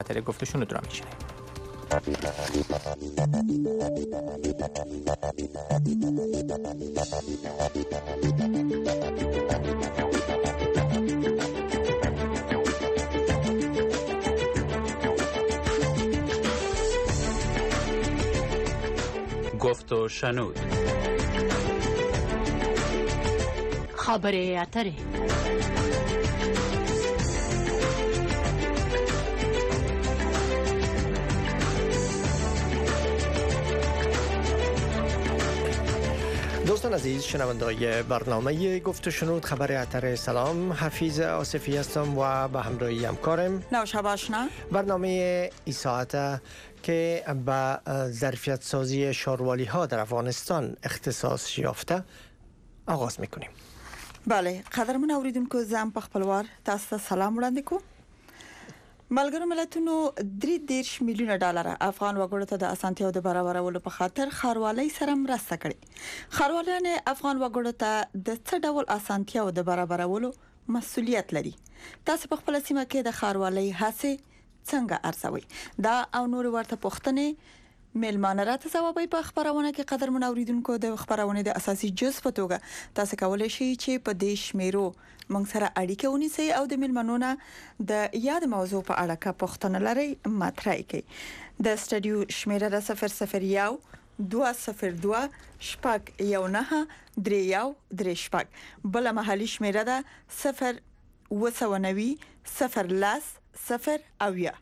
خاطر گفتشون رو میشنیم. گفت و شنود. خبر اتره. دوستان عزیز، شنوندگان برنامه گفت و شنود خبر اتر، سلام. حفیظ آصفی هستم و به همراهی همکارم نوشب آشنا. برنامه ای ساعته که به ظرفیت سازی شاروالی ها در افغانستان اختصاص یافته آغاز میکنیم. بله، قدرمن اوریدونکو زم په خپلوار تاسو ته سلام وړاندې کوم. ملګرو ملتونو 3 میلیونه ډالر افغان وګړو ته د اسانتیاو د برابرولو په خاطر خاروالۍ سره مرسته کړې. خاروالان افغان وګړو ته د څه ډول اسانتیاو د برابرولو مسؤلیت لري؟ تاسو په خپل سیمه کې د خاروالۍ هڅې څنګه ارزوي؟ دا او نور ورته پوښتنې ملمانه راته ځوابي په خبرونه کې قدرمن اوریدونکو د خبرونه د اساسي جز په توګه تاسو کولای شئ چې په دې شمیرو موږ سره اړیکه ونیسئ او د ملمنونو د یاد موضوع په اړه کا پوښتنه لري مطرح کړئ. د سټډیو شمیره د 001 202 شپږ 19 3 شپږ، بل محلي شمیره ده 0 0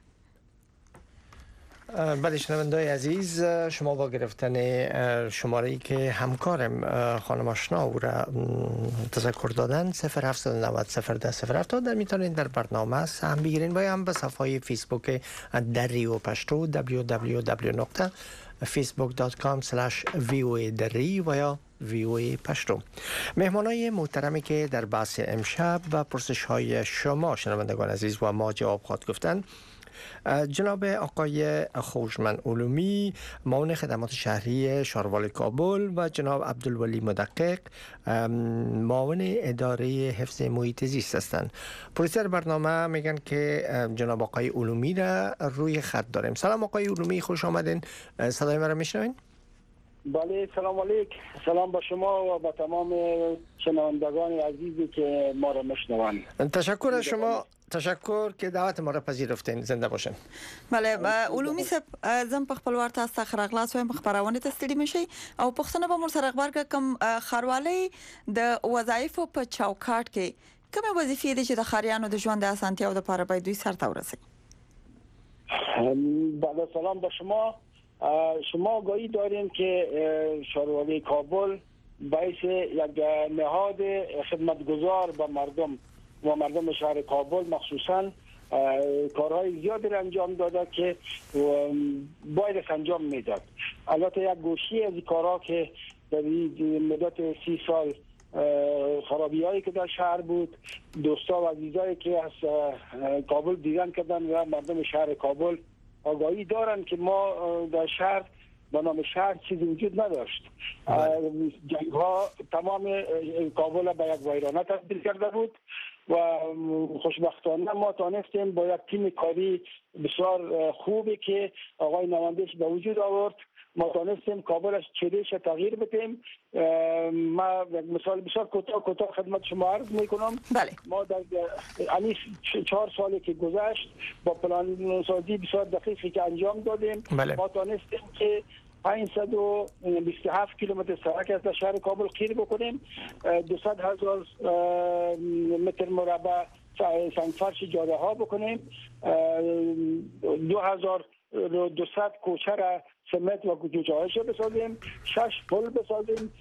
بله شنوندگان عزیز، شما با گرفتن شماره‌ای که همکارم خانم آشنا او را تذکر دادن 0790 010 070 در میتونید در برنامه سهم بگیرین و هم به صفحه فیسبوک دری و پشتو www.facebook.com/voa دری و یا VOA پشتو. مهمانای محترمی که در بحث امشب و پرسش های شما شنوندگان عزیز و ما جواب خواهد گفتن جناب آقای خوشمند علومی، معاون خدمات شهری شاروال کابل و جناب عبدالولی مدقق، معاون اداره حفظ محیط زیست هستند. پرویسر برنامه میگن که جناب آقای علومی را روی خط داریم. سلام آقای علومی، خوش آمدین. صدای ما را میشنوین؟ بله، سلام علیکم. سلام با شما و با تمام شنوندگان عزیزی که ما را میشنوند. تشکر از شما. تشکر که دعوت ما را پذیرفتین. زنده باشین. بله، علومی صاحب زم په خپل ورته تاسو خراغلاس وایم خبرونه ته ستړي مشي او پښتنه به مر سره خبر کوم خاروالۍ د وظایفو په چوکاټ کې کومه وظیفې دي چې د خاریانو د ژوند د اسانتیاو لپاره باید دوی سره ورسي؟ بله، سلام با شما. شما آگاهی داریم که شاروالی کابل باعث یک نهاد خدمتگزار به مردم و مردم شهر کابل مخصوصا کارهای زیادی را انجام داده که باید انجام میداد. البته یک گوشی از این کارها که در مدت 30 سال خرابی هایی که در شهر بود، دوستا و عزیزایی که از کابل دیدن کردن و مردم شهر کابل آگاهی دارن که ما در شهر به نام شهر چیزی وجود نداشت. جنگ ها تمام کابل به یک ویرانه تبدیل کرده بود و خوشبختانه ما تانستیم با یک تیم کاری بسیار خوبی که آقای نمایندش به وجود آورد، ما تانستیم کابل از چهرهش تغییر بدیم. ما مثال بسیار کوتاه خدمت شما عرض میکنم. بله. ما در 4 سالی که گذشت با پلان سازی بسیار دقیقی که انجام دادیم. بله. ما تانستیم که 527 کیلومتر سرک از شهر کابل خیر بکنیم، 200,000 متر مربع سنگفرش جاده ها بکنیم، 2200 کوچه را سمت و جوجهایش بسازیم، 6 پل بسازیم،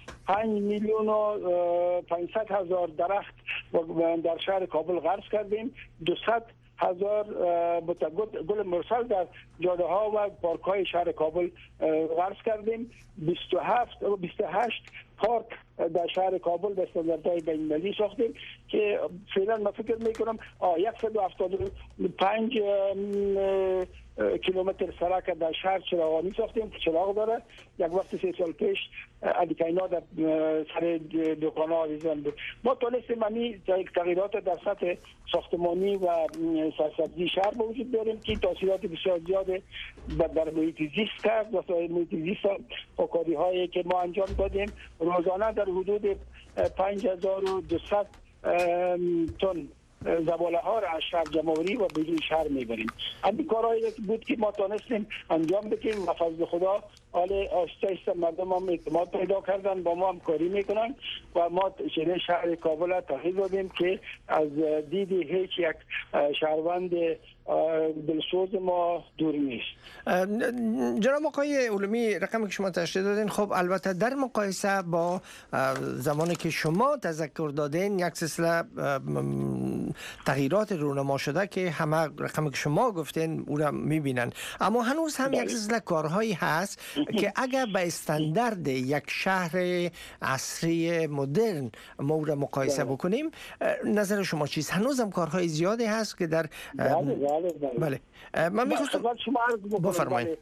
5,500,000 درخت در شهر کابل غرس کردیم، 200,000 گل مرسل در جاده ها و پارک های شهر کابل غرس کردیم، 28 پارک در شهر کابل به استانداردهای بین‌المللی ساختیم که فعلا من فکر میکنم 175 کیلومتر سرک در شهر چراغانی ساختیم که چراغ داره. یک وقت 3 سال پیش ادیکاینا در سر دکان ها ریزان بود. ما تونستیم همین تغییرات در سطح ساختمانی و سرسبزی شهر به وجود بیاریم که تاثیرات بسیار زیاد در محیط زیست کرد و محیط زیست کاری هایی که ما انجام دادیم روزانه در حدود 5200 تن زباله ها را از شهر جمهوری و بیرون شهر میبریم. همین کارهایی بود که ما تونستیم انجام بدیم و فضل خدا حال آسته آسته مردم هم اعتماد پیدا کردن، با ما هم کاری میکنن و ما شهر کابل را تغییر دادیم که از دید هیچ یک شهروند دلسوز ما دور نیست. جناب آقای علومی، رقمی که شما تشریح دادین خب البته در مقایسه با زمانی که شما تذکر دادین یک سلسله تغییرات رونما شده که همه رقمی که شما گفتین او را میبینن، اما هنوز هم یک سلسله کارهایی هست که اگر به استاندارد یک شهر عصری مدرن ما او را مقایسه بکنیم، نظر شما چیست؟ هنوز هم کارهای زیادی هست که در بله من می‌خواستم شما بفرمایید.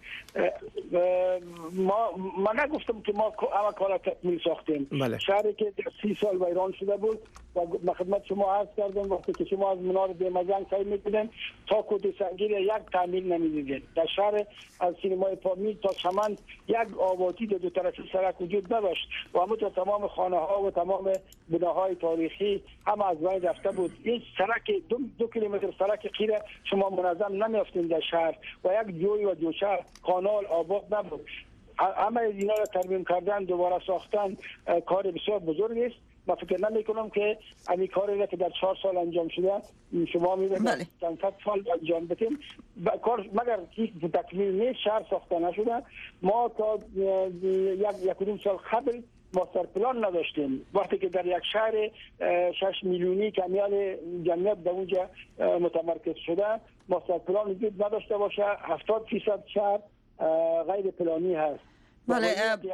ما نگفتم که ما همه کارا تکمیل ساختیم. شهری که 30 سال ویران شده بود و خدمت شما عرض کردم وقتی که شما از منار بیمزنگ سعی می‌کنید تا کوت سنگیر یک تعمیر نمی‌دیدید. در شهر از سینمای پامیر تا چمن یک آبادی دو طرفی سرک وجود نداشت و همونطور تمام خانه‌ها و تمام بناهای تاریخی هم از بین رفته بود. این سرک 2 کیلومتر سرک خیره شما منظم نمی‌افتید در شهر و یک جوی و جوشه کانال آباد نبود. همه اینا را ترمیم کردن، دوباره ساختن کار بسیار بزرگی است. من فکر نمی کنم که این کاری که در 4 سال انجام شده شما می‌بینید چند صد سال انجام بدیم کار مگر یک تکمیل نیست. شهر ساخته نشده. ما تا یک سال قبل ماستر پلان نداشتیم. وقتی که در یک شهر 6 میلیونی کمیال جمعیت در اونجا متمرکز شده ماستر پلان وجود نداشته باشه 70% شهر غیر پلانی هست. بله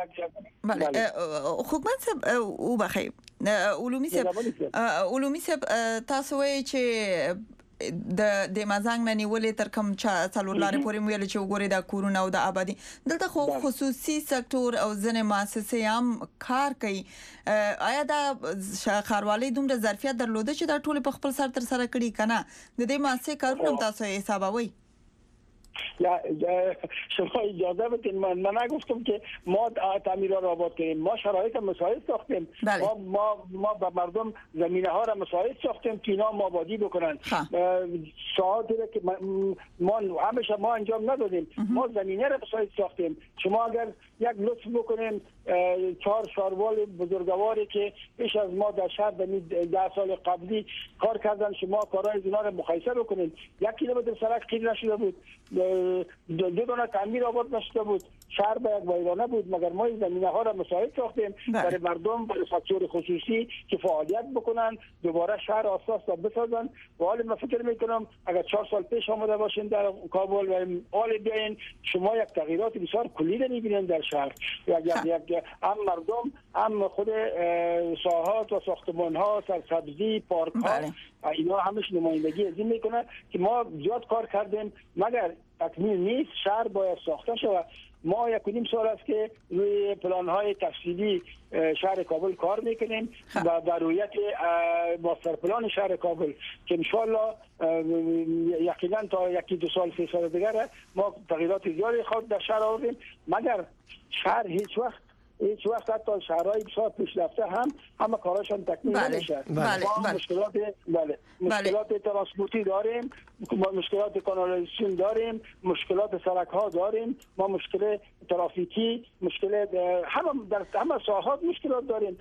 خب من او بخیر علومی صاحب تاسو وایي چې د مزنګ نه نیولې تر کوم چا څلور لارې پورې ویل چې وګوري د کورونه او د آبادی دلته خو خصوصي سکتور او ځنې مؤسسې هم کار کوي. آیا دا ښاروالۍ دومره ظرفیت درلوده چې دا ټول په خپل سر تر سره کړي کنه؟ د دې مؤسسې کارونه تاسو حسابوي؟ یا شما اجازه بدین من نگفتم که ما تعمیرات را آباد کنیم. ما شرایط مساعد ساختیم. ما به مردم زمینه ها را مساعد ساختیم که اینا آبادی بکنن. ساعتی که ما همیشه ما انجام ندادیم. ما زمینه را مساعد ساختیم. شما اگر یک لطف بکنیم 4 شهروال بزرگواری که پیش از ما در شهر در 10 سال قبلی کار کردن شما کارهای اینا را مقایسه بکنید. 1 کیلومتر سرک خیر نشده بود، 2 دانه تعمیر آباد نشده بود، شهر به یک ویرانه بود. مگر ما این زمینه ها را مساعد ساختیم برای مردم، برای سکتور خصوصی که فعالیت بکنن، دوباره شهر اساس را بسازن. و حالا من فکر میکنم اگر 4 سال پیش آمده باشین در کابل و حال بیاین شما یک تغییرات بسیار کلی را میبینید در شهر. یک هم مردم هم خود ساحات و ساختمان ها، سرسبزی، پارک ها اینا همش نمایندگی از این میکنه که ما زیاد کار کردیم مگر تکمیل نیست. شهر باید ساخته شود. ما 1.5 سال است که روی پلان های تفصیلی شهر کابل کار میکنیم و در رویت ماستر پلان شهر کابل که انشالله یقینا تا 1-2 سال 3 سال دیگر ما تغییرات زیادی خود در شهر آوردیم. مگر شهر هیچ وقت حتی شهرهای بسیار پیشرفته هم همه کاراشون تکمیل نمیشه. ما مشکلات ترانسپورتی داریم، مشکلات کانالیزاسیون داریم، مشکلات سرک ها داریم، ما مشکل ترافیکی، مشکل در همه ساحات مشکلات داریم.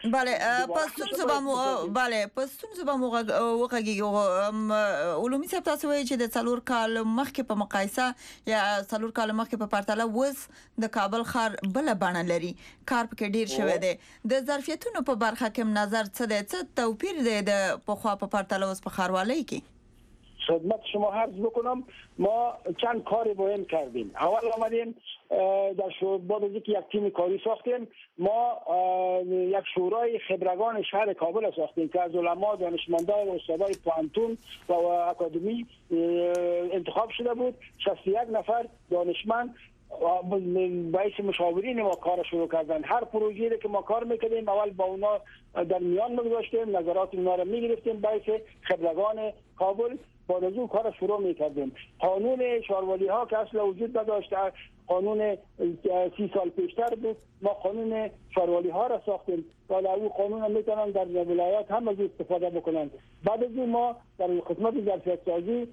پس څه به وګورئ علومي صاحب تاسو وایي چې د 4 کال مخکې په مقایسه یا 4 کال مخکې په پرتله وس د کابل ښار بل بڼه لري، کار پکې ډیر شوی دی. د ظرفیتونو په برخه کې نظر څه دی؟ څه توپیر دی د پخوا په پرتله اوس په ښاروالۍ کې؟ خدمت شما عرض بکنم ما چند کار مهم کردیم. اول آمدیم در بعد از اینکه یک تیم کاری ساختیم، ما یک شورای خبرگان شهر کابل ساختیم که از علما، دانشمندان و استادای پوانتون و اکادمی انتخاب شده بود. 61 نفر دانشمند باعث مشاورین ما کار شروع کردن. هر پروژه‌ای که ما کار میکردیم اول با اونا در میان میگذاشتیم، نظرات اونا رو میگرفتیم باعث خبرگان کابل. بعد از اون کار شروع میکردیم. قانون شاروالی ها که اصلا وجود نداشت، قانون 30 سال پیشتر بود، ما قانون شاروالی ها را ساختیم. حالا اون قانون میتونن در ولایات هم از استفاده بکنن. بعد از اون ما در خدمت ظرفیت سازی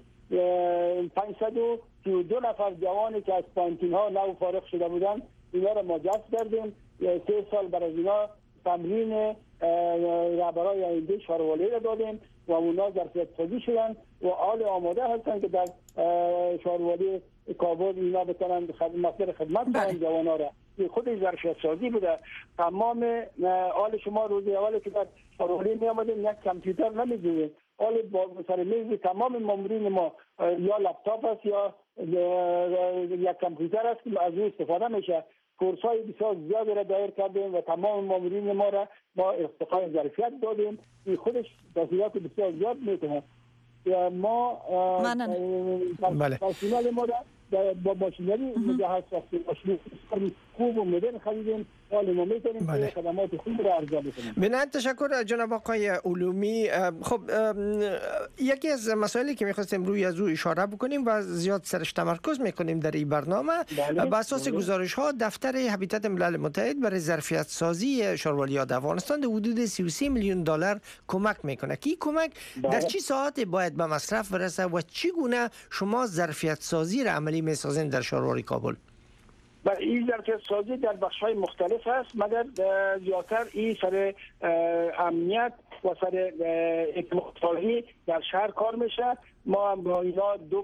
532 نفر جوانی که از پانتین ها نو فارغ شده بودن اینا را ما جذب کردیم. 3 سال برای اینا تمرین رهبرای آینده شاروالی را دادیم و اونا ظرفیت سازی شدن و حال آماده هستن که در شاروالی کابل اینا بتونن مصدر خدمت کنن جوانا را. خود ظرفیت سازی بوده. تمام حال شما روز اولی که در شاروالی می آمدیم یک کامپیوتر نمی‌دیدیم. حال با سر میز تمام مامورین ما یا لپتاپ است یا یک کامپیوتر است که از او استفاده میشه. کورس‌های بسیار زیادی را دایر کردیم و تمام مامورین ما را ما ارتقای ظرفیت دادیم. این خودش تاثیرات بسیار زیاد میکنه. ما پرسنل ما را با ماشینری مجهز ساختیم. ماشینری خوب و مدرن خریدیم. حال ما میتونیم خدمات خوب را ارائه بکنیم. بنابراین تشکر جناب آقای علومی. خب یکی از مسائلی که می‌خواستیم روی از او اشاره بکنیم و زیاد سرش تمرکز میکنیم در این برنامه، بر اساس گزارش‌ها دفتر هابیتات ملل متحد برای ظرفیت سازی شاروالی‌ها در افغانستان در حدود 33 میلیون دلار کمک میکنه. کی کمک در چه ساعتی باید به مصرف برسه و چگونه شما ظرفیت سازی را عملی می‌سازین در شاروالی کابل؟ و این ظرفیت سازی در بخش‌های مختلف است، مگر زیادتر این سر امنیت و سر اعتمادسازی در شهر کار میشه. ما هم با اینا دو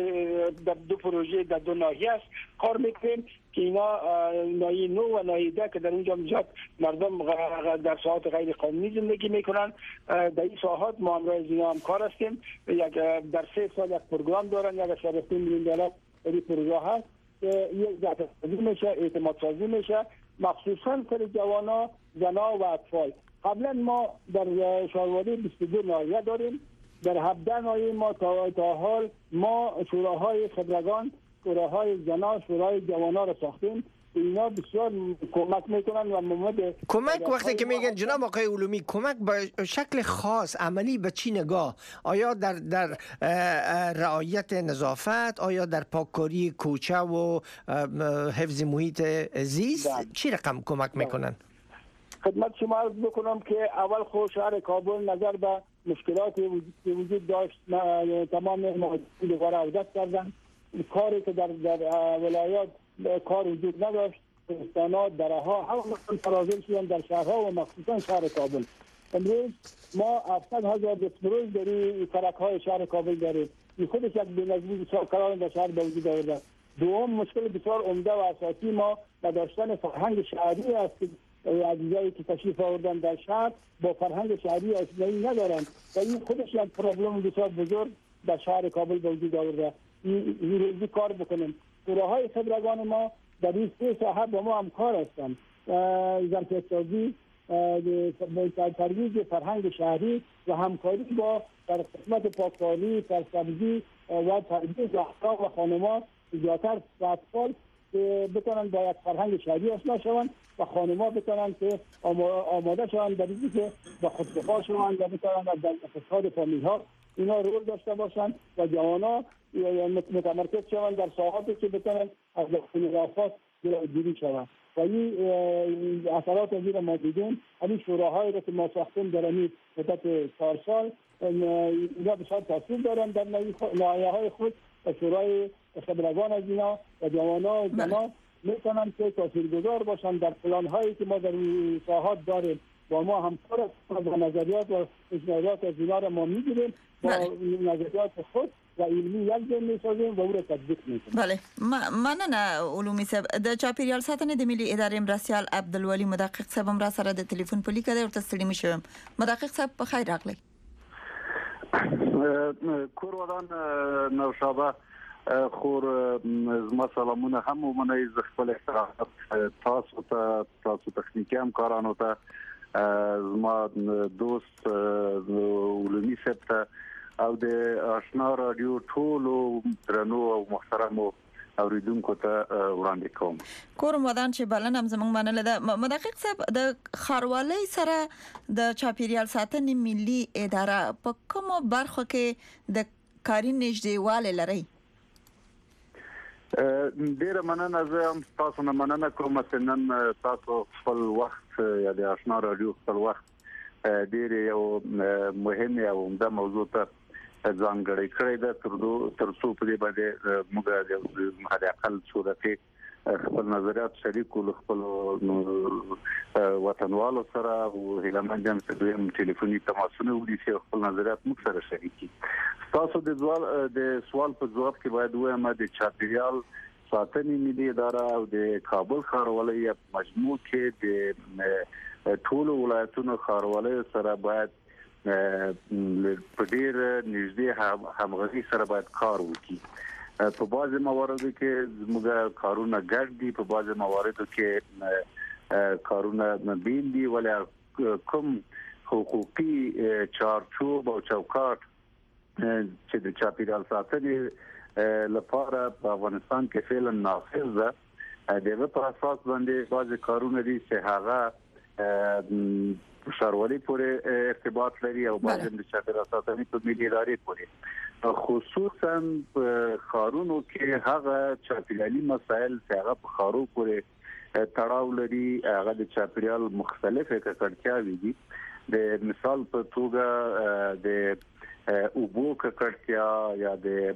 پروژه در دو ناحیه است کار میکنیم که اینا ناحیه 9 و ناحیه 10 که در اونجا مردم در ساعات غیر قانونی زندگی میکنن. در این ساعات ما هم راه اینا هم کار هستیم. در 3 سال یک پروگرام دارن، یک 3 میلیون دلار در این پروژه هست. یک ظرفیت سازی میشه، اعتماد سازی میشه، مخصوصا سر جوانا، زنا و اطفال. قبلا ما در شاروالی 22 ناحیه داریم. در 17 ناحیه ما تا حال ما شوراهای خبرگان، شوراهای زنا، شورای جوانا را ساختیم. اینا بسیار کمک میکنن و کمک وقتی که میگن جناب آقای علومی کمک به شکل خاص عملی به چی نگاه؟ آیا در رعایت نظافت، آیا در پاککاری کوچه و حفظ محیط زیست؟ چی رقم کمک میکنن؟ خدمت شما عرض بکنم که اول خود شهر کابل نظر به مشکلات وجود داشت تمام مهاجرین دوباره عودت کردن. کاری که در ولایات کار وجود نداشت، استانات، درها همه فرازل شدن در شهرها و مخصوصا شهر کابل. امروز ما 700,000 دستمزد در سرک‌های شهر کابل داریم. این خودش یک بی‌نظمی بسیار کلان در شهر به وجود آورده. دوم مشکل بسیار عمده و اساسی ما نداشتن فرهنگ شهری است. عزیزایی که تشریف آوردن در شهر با فرهنگ شهری آشنایی ندارند و این خودش یک پرابلم بسیار بزرگ در شهر کابل به وجود آورده. این روزی کار بکنیم. شوراهای خبرگان ما در این 3 ساحه با ما همکار هستند. ظرفیت سازی، ترویج فرهنگ شهری و همکاری با در خدمت پاککاری، سرسبزی و ترویج اخلاق و خانم‌ها زیادتر اطفال که بتونن با یک فرهنگ شهری آشنا شوند و خانم‌ها بتونن که آماده شوند در اینکه که با خودکفا شوند و بتونن در اقتصاد فامیل‌ها اینا رول داشته باشند و جوانا متمرکز شوند در ساحاتی که بتونن از اختلافات جلوگیری شوند. و این اثرات از این ما دیدیم. همین شوراهایی را که ما ساختیم در این مدت 4 سال اینا بسیار تاثیر دارن در ناحیه‌های خود و شورای خبرگان از اینا و جوانا و زنا میتونن که تاثیرگذار باشن در پلان‌هایی که ما در این ساحات داریم. با ما همکار با نظریات و پیشنهادات از اینا را ما میگیریم، با نظریات خود و علمی یک جن میسازیم و او را تطبیق میکنیم. بله، مننه علومی صاحب. د چاپیریال ساتنې د ملي ادارې مرستیال عبدالولي مدقق صاحب هم را سره د ټلیفون په لیکه ورته ستړي مشوم. مدقق صاحب په خیر راغلی. کور ودان نوشابه خور زما سلامونه هم ومنئ ز خپل احترامات تاسو تخنیکی همکارانو ته زما دوست علومي صاحب ته او د آشنا رادیو ټولو درنو او محترمو اوریدونکو ته وړاندې کوم. کورم ودان چې بلنه هم زمونږ منل ده. مدقق صاحب د خاروالۍ سره د چاپیریال ساتنې ملي اداره په کومه برخه کې د کاري نږدېوالی لري؟ ډیره مننه. زه هم تاسو نه مننه کوم چې نن تاسو خپل وخت یا د آشنا رادیو خپل وخت ډیر یو مهمه او عمده موضوع ته ځانګړی کړی ده تر څو په دې باندې موږ د حد اقل صورتي خپل نظریات شریکو خپل وطنوالو سره او هیلمنجم سره ټلیفوني تماسونه ودي خپل نظریات موږ سره شریکي. تاسو د سوال په جواب کې باید وایم د چاپیریال ساتنې ملي اداره او د کابل ښاروالۍ په مجموع کې د ټولو ولایتونو ښاروالۍ سره باید په ډیر نږدې همغږي سره باید کار وکړي. په بعضي مواردو کې زموږ کارونه ګډ دي، په بعضي مواردو کې کارونه بیل دي، ولې کوم حقوقي چارچوب او چوکاټ چې د چاپیریال ساتنې لپاره په افغانستان کې فعلا نافذ ده، دغه په اساس باندې بعضي کارونه دي چې هغه ښاروالۍ پورې ارتباط لري او بعضي د چاپیریال ساتنې په ملي ادارې پورې، خصوصا په ښارونو کې هغه چاپیریالي مسایل چې هغه په ښارو پورې تړاو لري، هغه د چاپیریال مختلفه ککړتیاوې دي. د مثال په توګه د اوبو ککړتیا یا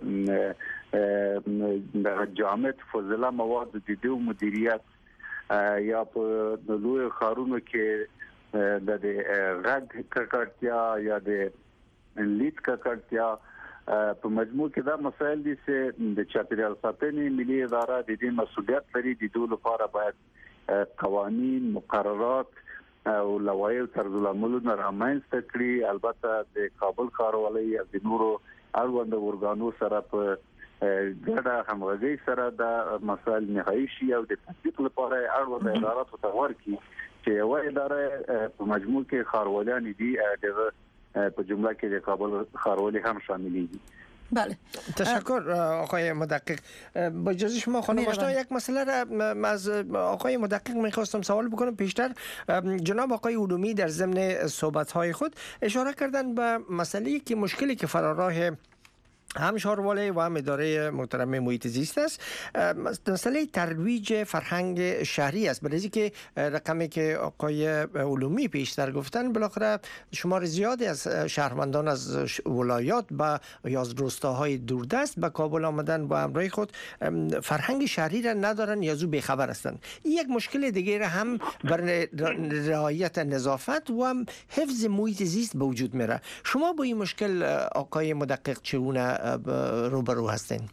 د جامد فضله مواد د دې مدیریت یا په لوی ښارونو کې د غږ ککړتیا یا د لیک ککړتیا، په مجموع کې دا مسایل دي چې د چاپیریال ساتنې ملي اداره د دې مسؤلیت لري. د دوی لپاره باید قوانین، مقررات او لوایح طرز العملونه رامنځته کړي. البته د کابل ښاروالۍ او د نورو اړوند ورګانو سره په ګډه همغږي سره د مسایل نهایی شي او د تطبیق لپاره اړوند ادارات ته ورکړي چې یو اداره په مجموع کې ښاروالان دي، دغه په جمله کې د کابل ښاروالۍ هم شامل دي. بله، تشکر آقای مدقق. با اجازه شما خانم آشنا یک مسئله را از آقای مدقق میخواستم سوال بکنم. پیشتر جناب آقای علومی در ضمن صحبت‌های خود اشاره کردن به مسئله که مشکلی که فراراه هم ښاروالۍ و هم اداره محترمه محیط زیست است، مسئله ترویج فرهنگ شهری است. برای که رقمی که آقای علومی پیشتر گفتن، بالاخره شمار زیادی از شهروندان از ولایات یا از روستاهای دوردست به کابل آمدن با همراه خود فرهنگ شهری را ندارن یا زو بیخبر هستند. این یک مشکل دیگه هم بر رعایت نظافت و هم حفظ محیط زیست به وجود میره. شما با این مشکل آقای مدقق چگونه روبرو هستین؟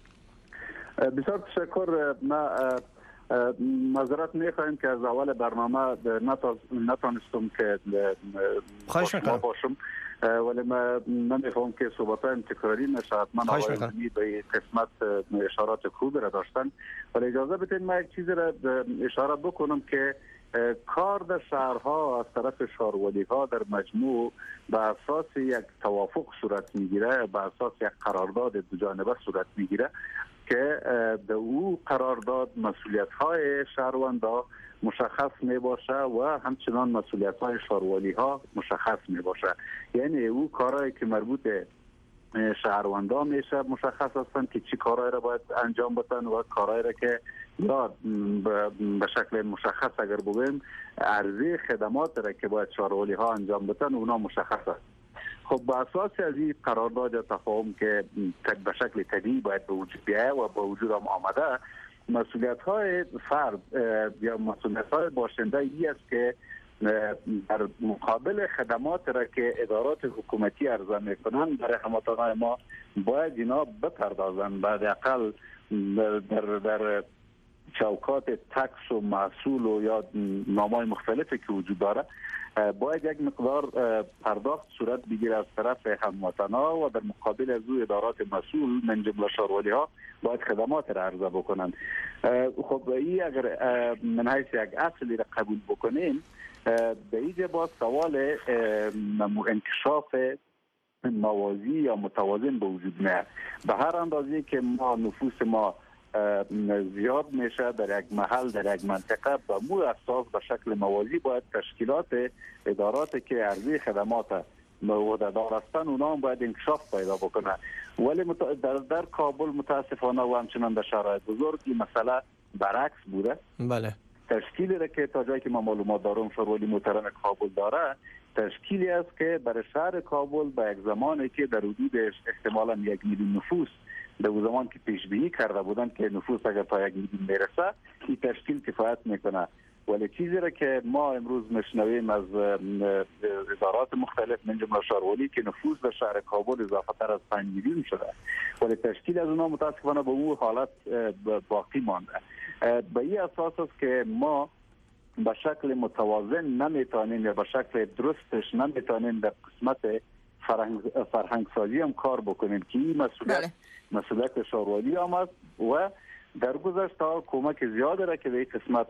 بسیار تشکر. ما معذرت میخوایم که از اول برنامه نتونستم که خواهش باشم، ولی ما نمیخوام که صحبتایم تکراری نشه. حتما آقای علومی به قسمت اشارات خوب را داشتن، ولی اجازه بدین ما یک چیزی را اشاره بکنم که کار در شهرها از طرف ښاروالۍها در مجموع به اساس یک توافق صورت میگیره، به اساس یک قرارداد دو جانبه صورت میگیره که در او قرارداد مسئولیت‌های شهروندان مشخص میباشه و همچنان مسئولیت‌های ښاروالۍها مشخص میباشه. یعنی او کارهایی که مربوط شهروندان میشه مشخص هستند که چی کارهایی را باید انجام بدن و کارهایی را که یا به شکل مشخص اگر بگویم عرضه خدمات را که باید ښاروالۍها انجام بدن اونا مشخص است. خب به اساس از این قرارداد یا تفاهم که به شکل طبیعی باید به وجود بیاید و به وجود هم آمده، مسئولیت‌های فرد یا مسئولیت‌های باشنده این است که در مقابل خدمات را که ادارات حکومتی عرضه میکنند برای هموطنان ما باید اینا بپردازند. بعد اقل در چوکات تکس و محصول و یا نام‌های مختلفی که وجود داره باید یک مقدار پرداخت صورت بگیره از طرف هموطن‌ها و در مقابل از او ادارات مسئول من جمله شارولی‌ها باید خدمات را عرضه بکنن. خب این اگر من حیث یک اصلی را قبول بکنیم به اینجا با سوال انکشاف موازی یا متوازن به وجود میاد. به هر اندازه که ما نفوس ما زیاد میشه در یک محل در یک منطقه به مو اساس به شکل موازی باید تشکیلات ادارات که عرضه خدمات عهده‌دار هستند اونا هم باید انکشاف پیدا بکنه. ولی در کابل متاسفانه و همچنان در شرایط بزرگ این مسئله برعکس بوده. بله. تشکیلی را که تا جایی که ما معلومات دارم شورولی محترم کابل داره تشکیلی است که برای شهر کابل به یک زمانی که در حدود احتمالاً 1 میلیون نفوس در اون زمان که پیش بینی کرده بودن که نفوس اگر تا 1 میلیون میرسه این تشکیل کفایت میکنه. ولی چیزی را که ما امروز میشنویم از ادارات مختلف من جمله شارولی که نفوس در شهر کابل اضافه تر از 5 میلیون شده ولی تشکیل از اونها متاسفانه به اون حالت باقی مانده. به این اساس است که ما به شکل متوازن نمیتونیم یا به شکل درستش نمیتونیم در قسمت فرهنگ سازی هم کار بکنیم که این مسئولیت شارولی هم است و در گذشته کمک زیاده را که به این قسمت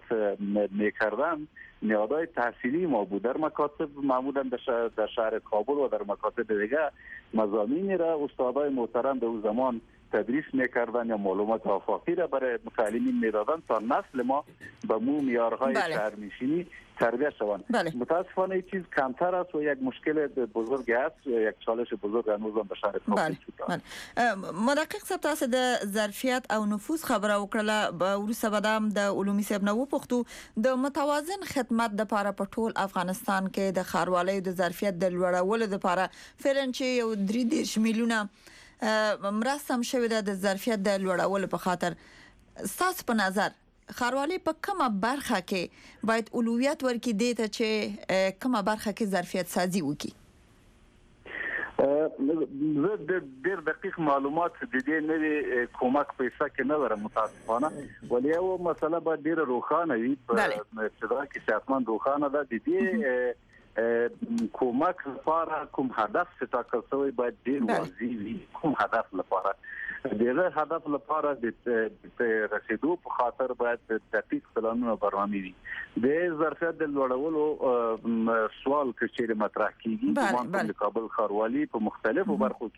میکردن نیازهای تحصیلی ما بود. در مکاتب معمولا در شهر کابل و در مکاتب دیگه مضامینی را استادای محترم به اون زمان تدریس میکردن یا معلومات آفاقی را برای متعلمین میدادن تا نسل ما به مو معیارهای شهرنشینی تربیت شوند. متاسفانه این چیز کمتر است و یک مشکل بزرگ است، یک چالش بزرگ هنوز هم به شهر کابل شده. مدقق صاحب تاسو د ظرفیت او نفوذ خبره وکړه ورسره بدام د علومي صاحب نو پختو د متوازن خدمت د لپاره په ټول افغانستان کې د خاروالۍ د ظرفیت د لوړولو لپاره فعلا چې یو 3 میلیونه مرستم شوی د ظرفیت د لوړولو په خاطر ستاسو په نظر خاروالۍ په کومه برخه کې باید اولویت ورکړي دي ته چې کومه برخه کې ظرفیت سازي وکړي؟ زه ډېر دقیق معلومات د دې نوې کومک پیسې کې نه لرم متاسفانه ولی یو مسله باید ډېر روښانه وي په ابتدا کې سیاستمن روښانه ده د دې کومک لپاره کوم هدف ټاکل شوی باید ډېر واضح وي. کوم هدف لپاره دغه هدف لپاره د رسیدو په خاطر باید دقیق پلانونه برنامه وي. د ظرفیت د لوړولو سوال چې مطرح کیږي د کابل ښاروالي په مختلفو برخو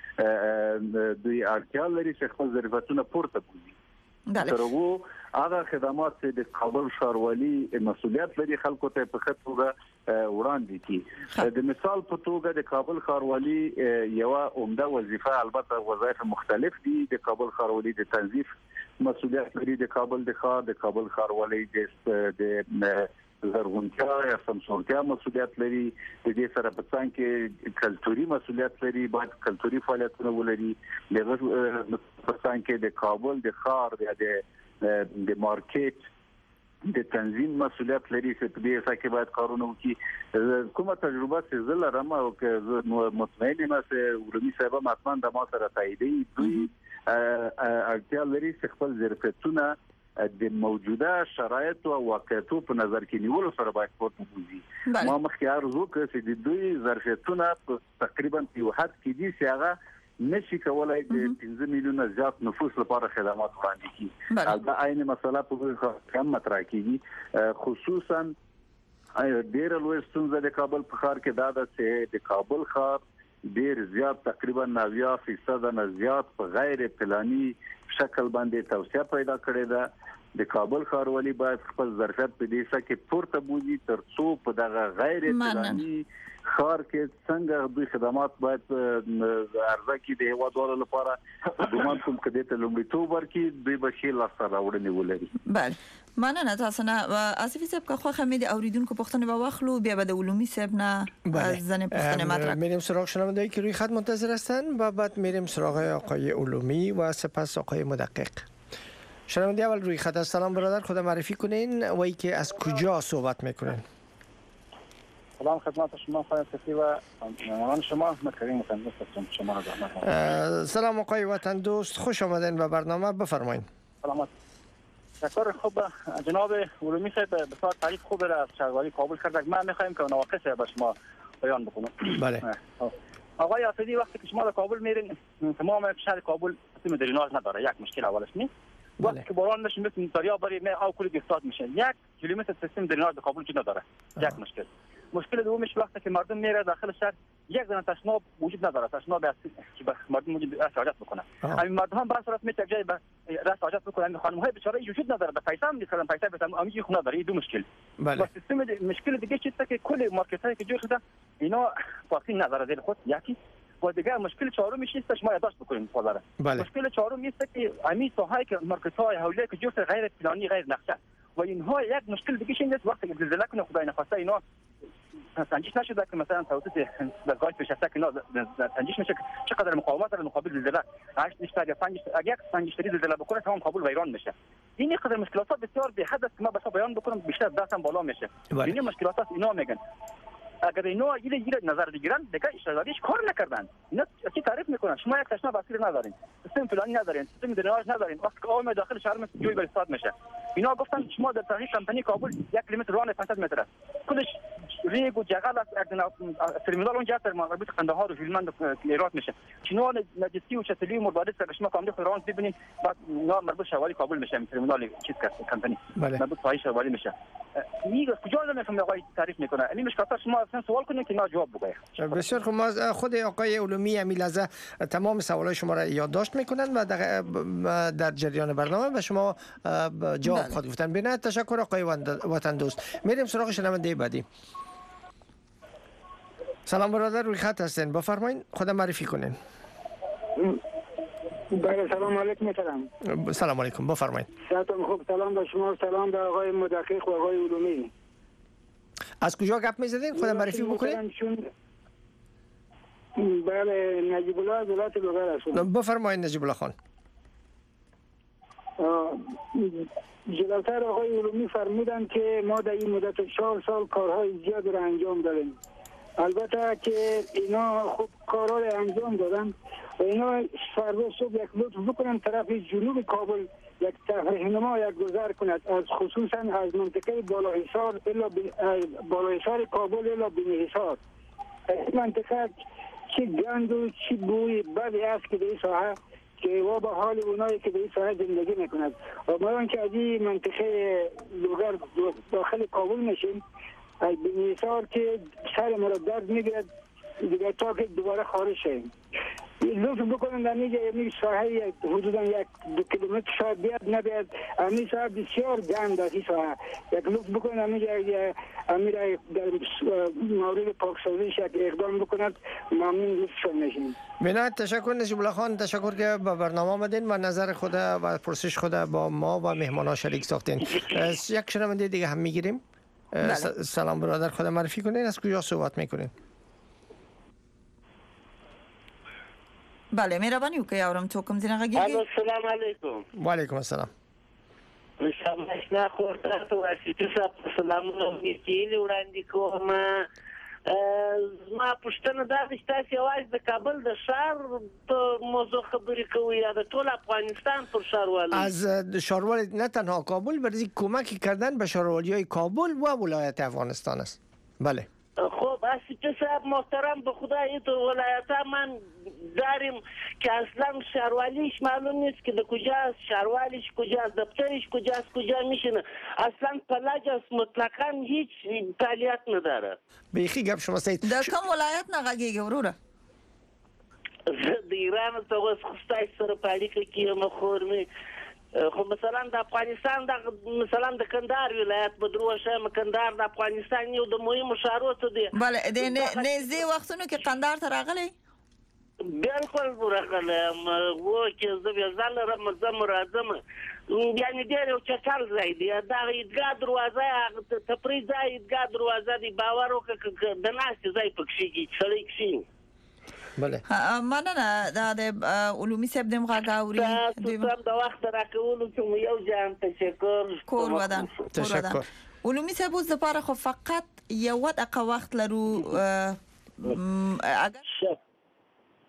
کې دوی اړتیا لري چې خپل ظرفیتونه پورته کړي. ترغو هغه خدمات چې د کابل ښاروالي مسؤلیت لري خلکو ته په خطوه وړاندې کی. د مثال په توګه د کابل ښاروالي یو عمده وظیفه البته وظایف مختلف دي. د کابل ښاروالي د تنظیف مسؤلیت لري، د کابل د ښار د کابل ښاروالي د زرغونتیا یا سمسورتیا مسؤلیت لري. د دې سره په څنګ کې کلتوري مسؤلیت لري، باید کلتوري فعالیتونه ولري. دغه په څنګ کې د کابل د ښار د مارکیټ د تنظیم مسؤلیت لري چې په دې ځای کې باید کارونه وکړي. کومه تجربه چې زه لرم او که مطمئن یم چې علومي صاحب حتما د ما سره تاییدي دوی اړتیا لري چې خپل ظرفیتونه د موجوده شرایط او واقعیتو په نظر کې نیولو سره باید پورته وځي. ما مخکې عرض وکړ چې د دوی ظرفیتونه تقریبا په حد کې دي چې هغه نشي کولای د 15 میلیونه زیات نفوس لپاره خدمات وړاندې کړي. دا عین مسله په کم مطرح کیږي. خصوصا ډېر لوی ستونزه د کابل په ښار کې دا ده چې د کابل ښار ډېر زیات تقریبا 90% نه زیات په غیر پلاني شکل باندې توسعه پیدا کړې ده. د کابل ښاروالي باید خپل ظرفیت په دې ځای کې پورته بوزي ترڅو په دغه غیر پلاني ښار کې څنګه دوی خدمات باید عرضه کړي د هیوادوالو لپاره. ګومان کوم چې د لومړیتوب ورکړي دوی به ښه لاسته راوړنې ولري. بله مننه تاسو نه. آصفي صاحب که خوښه مې د اوریدونکو پوښتنه به واخلو بیا به د علومي صاحب نه زنه پوښتنه مطرح میریم سراغ شنوندهایی که روی خط منتظر هستن و بعد میریم سراغ آقای علومی و سپس آقای مدقق. شنونده اول روی خط. سلام برادر، خود معرفی کنین و ای که از کجا صحبت میکنین؟ سلام خدمت شما خواهد کسی و مهمان شما احمد کریم وطن دوست هستم. شما را زحمت. سلام آقای وطن دوست، خوش آمدین به برنامه، بفرمایید. سلامت. تشکر. خوب جناب علومی صاحب بسیار تعریف خوب را از شهرداری کابل کردن. ما می‌خوایم که نواقص به شما بیان بکنم. بله. آقای آفریدی وقتی که شما در کابل میرین تمام شهر کابل سیستم دریناژ نداره. یک مشکل اولش نیست. وقتی که باران بشه مثل دریا بری می او کلی گفتاد میشه. 1 کیلومتر سیستم دریناژ در کابل نداره. یک مشکل. مشکل دومش وقتی که مردم میره داخل شهر یک دانه تشناب وجود نداره. تشناب اصلی که مردم وجود حاجت بکنه. همین مردم هم به صورت میشه جای راست حاجت بکنن. خانم‌های بیچاره وجود نداره. به پیسه هم میخرن. پیسه بتام امیجی خونه داره. این دو مشکل. بله. سیستم مشکل دیگه چیه که کل مارکت‌هایی که جور شده اینا فاصله نداره دل خود یکی و دیگه مشکل چهارم میشه که شما یادداشت بکنید بازار. بله. مشکل چهارم است که همین ساحه‌ای که مارکت‌های حوله که جور غیر پلانی غیر نقشه و اینها یک مشکل دیگه شده وقتی که زلزله کنه خدای نخواسته اینا سنجش نشده که مثلا توسط دستگاه پیشرفته که سنجش میشه چقدر مقاومت داره مقابل زلزله 8 یا 5 اگه سنجشتری زلزله بکنه تمام کابل ویران میشه. این قدر مشکلات بسیار به حد است که ما بخوام بیان بکنم بیشتر دستم بالا میشه. این مشکلات اینا میگن اگر اینا یه نظر بگیرن دیگه شهرداریش کار نکردن. اینا چی تعریف میکنن شما یک تشناب اصلی ندارین سیستم پلانی ندارین سیستم دریناژ ندارین وقتی که آب داخل شهر مثل جوی برسات میشه. اینا گفتن شما در طریق کمپانی کابل 1 کیلومتر راه 500 متر است کلش ریگ و جغل است. ترمینال اونجا در مربوط قندهار و هلمند ایراد میشه. چنان نجسی و چتلی و مربوط سر شما کامل خران ببینید بعد اینا مربوط شوالی کابل میشه. ترمینال چیز کمپانی مربوط پای شوالی میشه. میگه کجا نمیفهمم آقای تعریف میکنه. این مشکلات شما اصلا سوال کنید که ما جواب بگیم. بسیار خوب. ما خود آقای علومی امیلزه تمام سوالای شما را یادداشت میکنن و در جریان برنامه به شما جواب خواهد گفتن. بنهایت تشکر آقای وطن دوست. میریم سراغ شنونده بعدی. سلام برادر روی خط هستین بفرمایید خودم معرفی کنین. بله سلام علیکم محترم. سلام علیکم بفرمایید. سلام خوب. سلام به شما سلام به آقای مدقق و آقای علومی. از کجا گپ میزدین خودم معرفی بکنید. بله نجیب الله از ولایت لوگر هستم. بفرمایید نجیب الله خان. جلوتر آقای علومی فرمودن که ما در این مدت 4 سال کارهای زیاد را انجام دادیم. البته که اینا خوب کارها را انجام دادن و اینا فردا صبح یک لطف بکنن طرف جنوب کابل یک راهنما یک گذر کند از خصوصا از منطقه بالاحصار الی بالاحصار کابل الی بنیحصار. این منطقه چه گند و چه بوی بدی است که در این ساحه که و به حال اونایی که در این ساحه زندگی میکنند و ما که از این منطقه لوگر داخل کابل میشیم از بنیحصار که سر ما را درد میگیرد دیگه تا که دوباره خارج شیم. لطف بکنن در این ساحه حدودا 1-2 کیلومتر شاید بیاد نبیاد. این ساحه بسیار گند است. این ساحه یک لطف بکنن امیر در مورد پاکسازیش یک اقدام بکنند. ممنون لطفشان میشیم. بنهایت تشکر نجیب الله خان. تشکر که به برنامه آمدین و نظر خود و پرسش خود با ما و مهمانان شریک ساختین. یک شنونده دیگه هم میگیریم. سلام برادر خود معرفی کنین از کجا صحبت میکنین؟ بله مهربانی وکړئ اورم څوک کوم ځای نه غږیږي. السلام علیکم. وعلیکم السلام. شمشنا خورته تو واسطه سلامونه میتیل وړاندې کوم. ما پښتنه دا د تاسو یوازې د کابل د ښار په موضوع خبرې کوي یا د ټول افغانستان پر ښاروالۍ؟ از ښاروال نه تنها کابل برای کمک کردن به ښاروالی‌های کابل و ولایت افغانستان است. بله. خب اسیت صاحب محترم به خدا این تو ولایت من داریم که اصلا شهروالیش معلوم نیست که کجاست شهروالیش کجاست دفترش کجاست کجا میشینه اصلا پلاجاست مطلقاً هیچ فعالیت نداره. بیخی گپ شما سید در کوم ولایت نه غږیږي وروره؟ د ایران ته اوس خصای سره پالیکه کیمه خورمه. خو مثلا د افغانستان د مثلا د کندهار ولایت بدروشه کندهار د افغانستان یو د مهمو ښارونو څخه دی. بله د نږدې وختونو کې کندهار ته راغلی؟ بالکل ورغلم و چې زه بیا ځان لرم زم راځم یعنی ډېر یو چټل ځای دی دا عیدګاه دروازه تفریح ځای عیدګاه دروازه دی باور وکړه د ناستې ځای پکښې کې سړی کښېني. بله مننه دا د علومي صاحب د غږ اوري تاسو د وخت راکولو چې یو ځان تشکر کور ودان تشکر. علومي صاحب اوس لپاره خو فقط یو دقیقه وخت لرو. اگر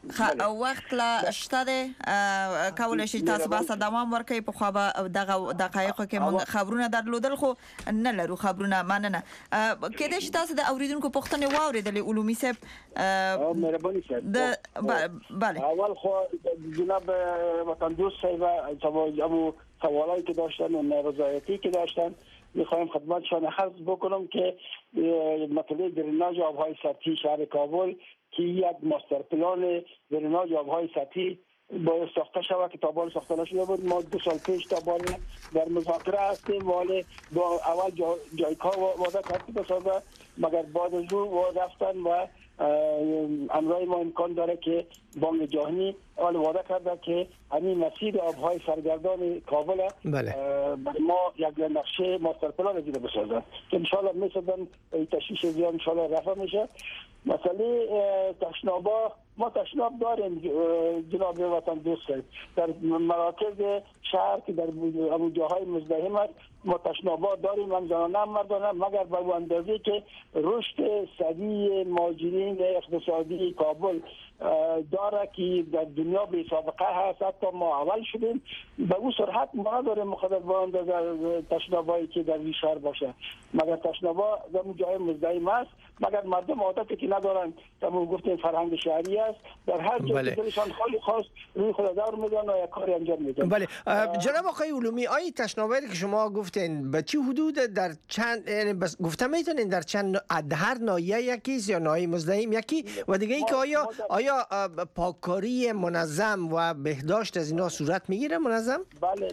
وخت لا شته کول شي تاسو بس دوام ورکړي په خو به دغه دقایقو کې موږ خبرونه درلودل خو نه لرو خبرونه مننه کله چې تاسو د اوریدونکو پوښتنه واوریدلې علومي صاحب مهرباني صاحب بله اول خو جناب وطن دوست صاحب ابو سوالایی که داشتن و نارضایتی که داشتن میخوایم خدمتشان عرض بکنم که مسئله درناژ آبهای سطحی شهر کابل که یک ماستر پلان درناژ آبهای سطحی باید ساخته شود که تا بال ساخته نشده بود. ما 2 سال پیش تا بال در مذاکره هستیم ولی با اول جایکا وعده کرد که بسازه مگر بعد از او رفتن و امروز ما امکان داره که بانک جهانی وعده کرده که همین مسیر آبهای سرگردان کابل برای ما یک نقشه ماستر پلان دیگه بسازن که انشالله میسازن تشویش زیاد انشالله رفع میشه. مسئله تشنابا ما تشناب داریم جناب وطن دوست در مراکز شهر که در جاهای مزدحم است ما تشنابا داریم هم زنانه هم مردانه مگر به اندازه که رشد سریع مهاجرین اقتصادی کابل داره که در دنیا بی سابقه هست حتی ما اول شدیم به اون سرعت ما نداریم مخاطب با اندازه تشنابایی که در این شهر باشه مگر تشنابا در جای مزدحم است مگر مردم عادتی که ندارن تمام گفتیم فرهنگ شهری است در هر جای دلشان خالی خواست روی خود دار میدن و یک کاری انجام میدن. بله جناب آقای علومی آیه تشنابایی که شما گفتین به چه حدود در چند یعنی بس گفتم میتونین در چند هر ناحیه یکی یا ناحیه مزدحم یکی و دیگه ای که آیا پاککاری منظم و بهداشت از اینا صورت میگیره منظم؟ بله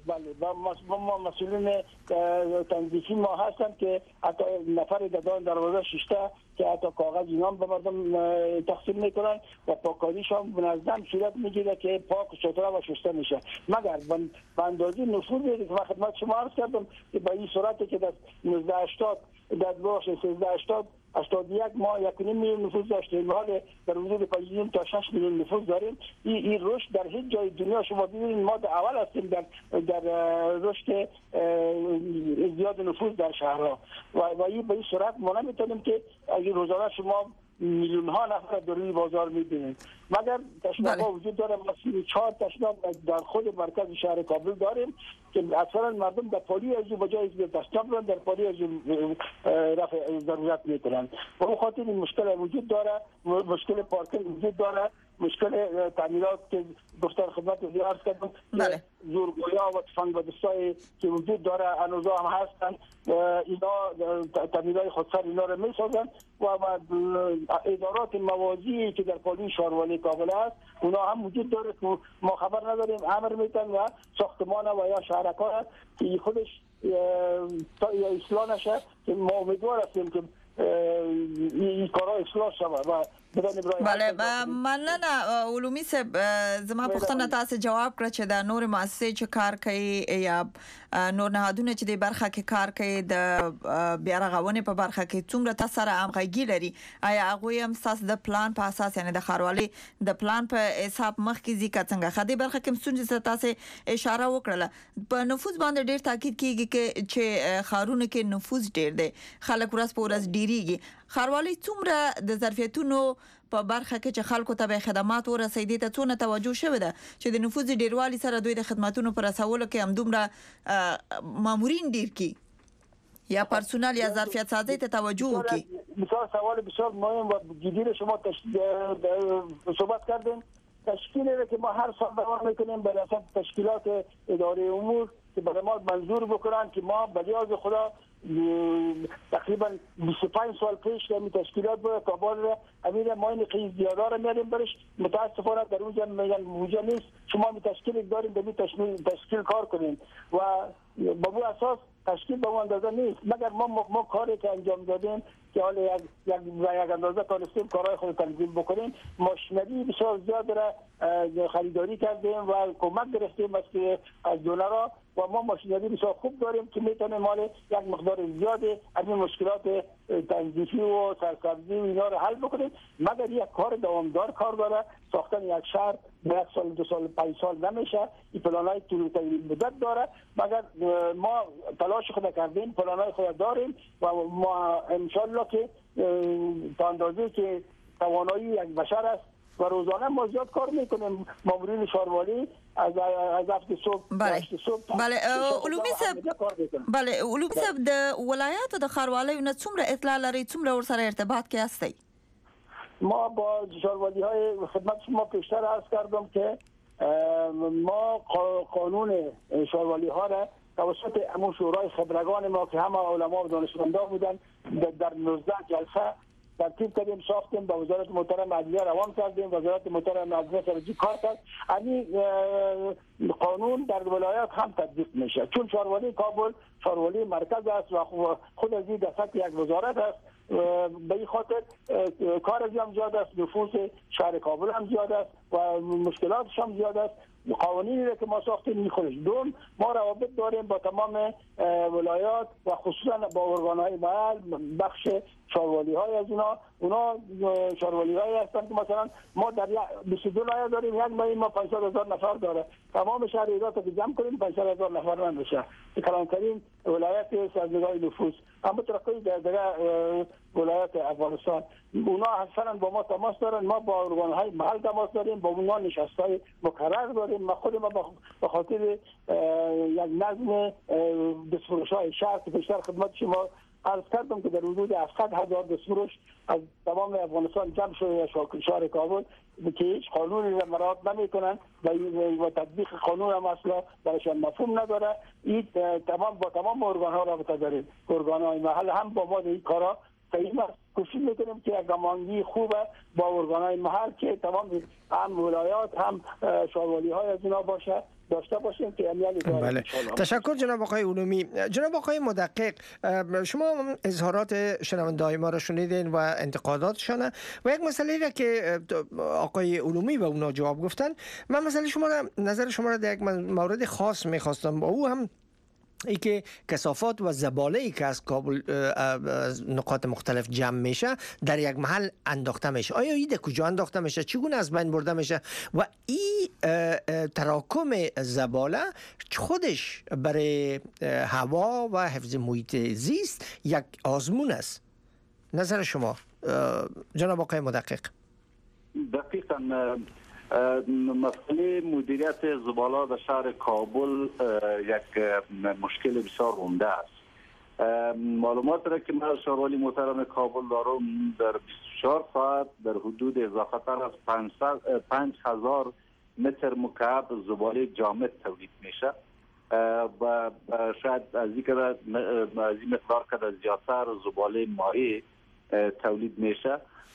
ما مسئولین تنظیفی ما هستن که حتی نفر دادان دروازه ششته که حتی کاغذ اینا به مردم تقسیم میکنن و پاککاریشان منظم صورت میگیره که پاک و سوتره و شسته میشه مگر به اندازه نفوذی که من خدمت شما عرض کردم که به این صورتی که در 1980 در 1380 81 ما 1.5 میلیون نفوذ داشتیم حال در حدود 5 تا 6 میلیون نفوذ داریم. این رشد در هیچ جای دنیا شما ببینید ما در اول هستیم در رشد زیاد نفوذ در شهرها و این به این صورت ما نمیتونیم که اگه روزانه شما میلیون ها نفر در روی بازار میبینید مگر تشنابا وجود داره. ما 4 تشناب در خود مرکز شهر کابل داریم که اکثرا مردم در پالی از به جای تشناب را در پالی از رفع ضرورت میکنن و اون خاطر این مشکل وجود داره مشکل پارکینگ وجود داره مشکل تعمیرات که گفتن خدمت رو عرض کردم زورگویا و تفنگ‌بدستایی که وجود داره هنوزا هم هستن اینا تعمیرات خودسر اینا رو میسازن و ادارات موازی که در پالی شهروانی کابل است اونا هم وجود داره که ما خبر نداریم امر میتن و ساختمان و یا شهرکار که خودش تا اصلاح نشه که ما امیدوار هستیم که این کارا اصلاح شود و بله مننه علومی صاحب زما پوښتنه تاسو جواب کړ چې د نور مؤسسې چې کار کوي یا نور نهادونه چې د برخه کې کار کوي د بیا رغونې په برخه کې څومره تاسو سره همغږي لري آیا هغه هم تاسو د پلان په اساس یعنی د ښاروالۍ د پلان په حساب مخکې ځکه څنګه خدي برخه کې څنګه تاسو اشاره وکړه په نفوذ باندې ډیر تاکید کیږي چې ښارونه کې نفوذ ډیر دی خلک ورځ په ورځ ډیریږي ښاروالۍ څومره د ظرفیتونو په برخه کې چې خلکو ته به خدمات ورسېدي ته څونه توجه شوه ده چې د نفوذ ډیروالي سره دوی د خدماتونو پر رسولو کې هم دومره مامورین ډیر کی یا پرسونل یا ظرفیت سازی ته توجه وکړي. مثلا سوال بسیار مهم و جدی شما صحبت کردین تشکیلی که ما هر سال دوام میکنیم به اساس تشکیلات اداره امور که برای ما منظور بکنن که ما به لیاز خدا تقریبا 25 سال پیش که می تشکیلات بود کابل امیر ما این قیز دیادار میاریم برش متاسفانه در اونجا میگن موجه نیست شما می تشکیل داریم به تشکیل کار کنیم و با بو اساس تشکیل به اون اندازه نیست مگر ما کاری که انجام دادیم که حالا یک اندازه تانستیم کارهای خود تنظیم بکنیم ماشینری بسیار زیاد را خریداری کردیم و کمک گرفتیم از دونرها و ما ماشینری بسیار خوب داریم که میتونیم مال یک مقدار زیادی از این مشکلات تنظیفی و سرسبزی و اینا رو حل بکنیم مگر یک کار دوامدار کار داره ساختن یک شهر به 1 سال 2 سال 5 سال نمیشه این پلانای طولانی مدت داره مگر ما تلاش خود کردیم پلانای خود داریم و ما انشالله که تا اندازه که توانایی یک بشر است و روزانه ما زیاد کار میکنیم. مامورین شاروالی از هفت صبح بله علومی صاحب د ولایت د ښاروالۍ نه څومره اطلاع لري، څومره ورسره ارتباط کې هستي؟ ما با شاروالی های خدمت شما پیشتر عرض کردم که ما قانون شاروالی ها را توسط همون شورای خبرگان ما که همه علما و دانشمندان بودن در 19 جلسه ترتیب کردیم، ساختیم، با وزارت محترم عدلیه روان کردیم، وزارت محترم عدلیه سرجی کار کرد. یعنی قانون در ولایات هم تطبیق میشه، چون شاروالی کابل شاروالی مرکز است و خود از این دست یک وزارت است. به این خاطر کار از هم زیاد است، نفوس شهر کابل هم زیاد است و مشکلاتش هم زیاد است. قوانینی که ما ساختیم میخورش دوم، ما روابط داریم با تمام ولایات و خصوصا با ارگانهای محل، بخش شاروالی های از اونا شاروالی های هستن که مثلا ما در 22 لایه داریم، یک ماه ما 500,000 نفر داره، تمام شهریات که جمع کنیم 500,000 نفر من بشه. کلانترین ولایت سرنگاه نفوس اما ترقی در ولایت افغانستان. اونا اصلا با ما تماس دارن، ما با ارگانهای محل تماس داریم، با اونا نشستای مقرر داریم. ما خود ما به خاطر یک نظم دستفروش‌های شهر که بیشتر خدمت شما عرض کردم که در حدود 700,000 دستفروش از تمام افغانستان جمع شده شهر کابل که هیچ قانونی را مراعات نمیکنن و تطبیق قانون هم اصلا برایشان مفهوم نداره. این با تمام ارگان‌ها رابطه داریم، ارگان‌های محل هم با ما این کارا صحیح است. کوشش میکنیم که یک هماهنگی خوبه با ارگان‌های محل که تمام هم ولایات هم شاروالی های از اینا داشته باشیم که بله. تشکر جناب آقای علومی. جناب آقای مدقق، شما اظهارات شنونده‌های ما را شنیدین و انتقاداتشان و یک مسئله را که آقای علومی به اونا جواب گفتن، من نظر شما را در یک مورد خاص می‌خواستم، با او هم ای که کثافات و زباله‌ای که از کابل نقاط مختلف جمع میشه در یک محل انداخته میشه. آیا این در کجا انداخته میشه؟ چگونه از بین برده میشه؟ و این تراکم زباله خودش برای هوا و حفظ محیط زیست یک آزمون است. نظر شما جناب آقای مدقق؟ دقیقاً مسئله مدیریت زباله در شهر کابل یک مشکل بسیار عمده است. معلومات را که من شاروالی محترم کابل دارم، در 24 ساعت در حدود اضافه تر از 5,000 متر مکعب زباله جامد تولید میشه و شاید از این مقدار که زیادتر زباله مائع تولید میشه.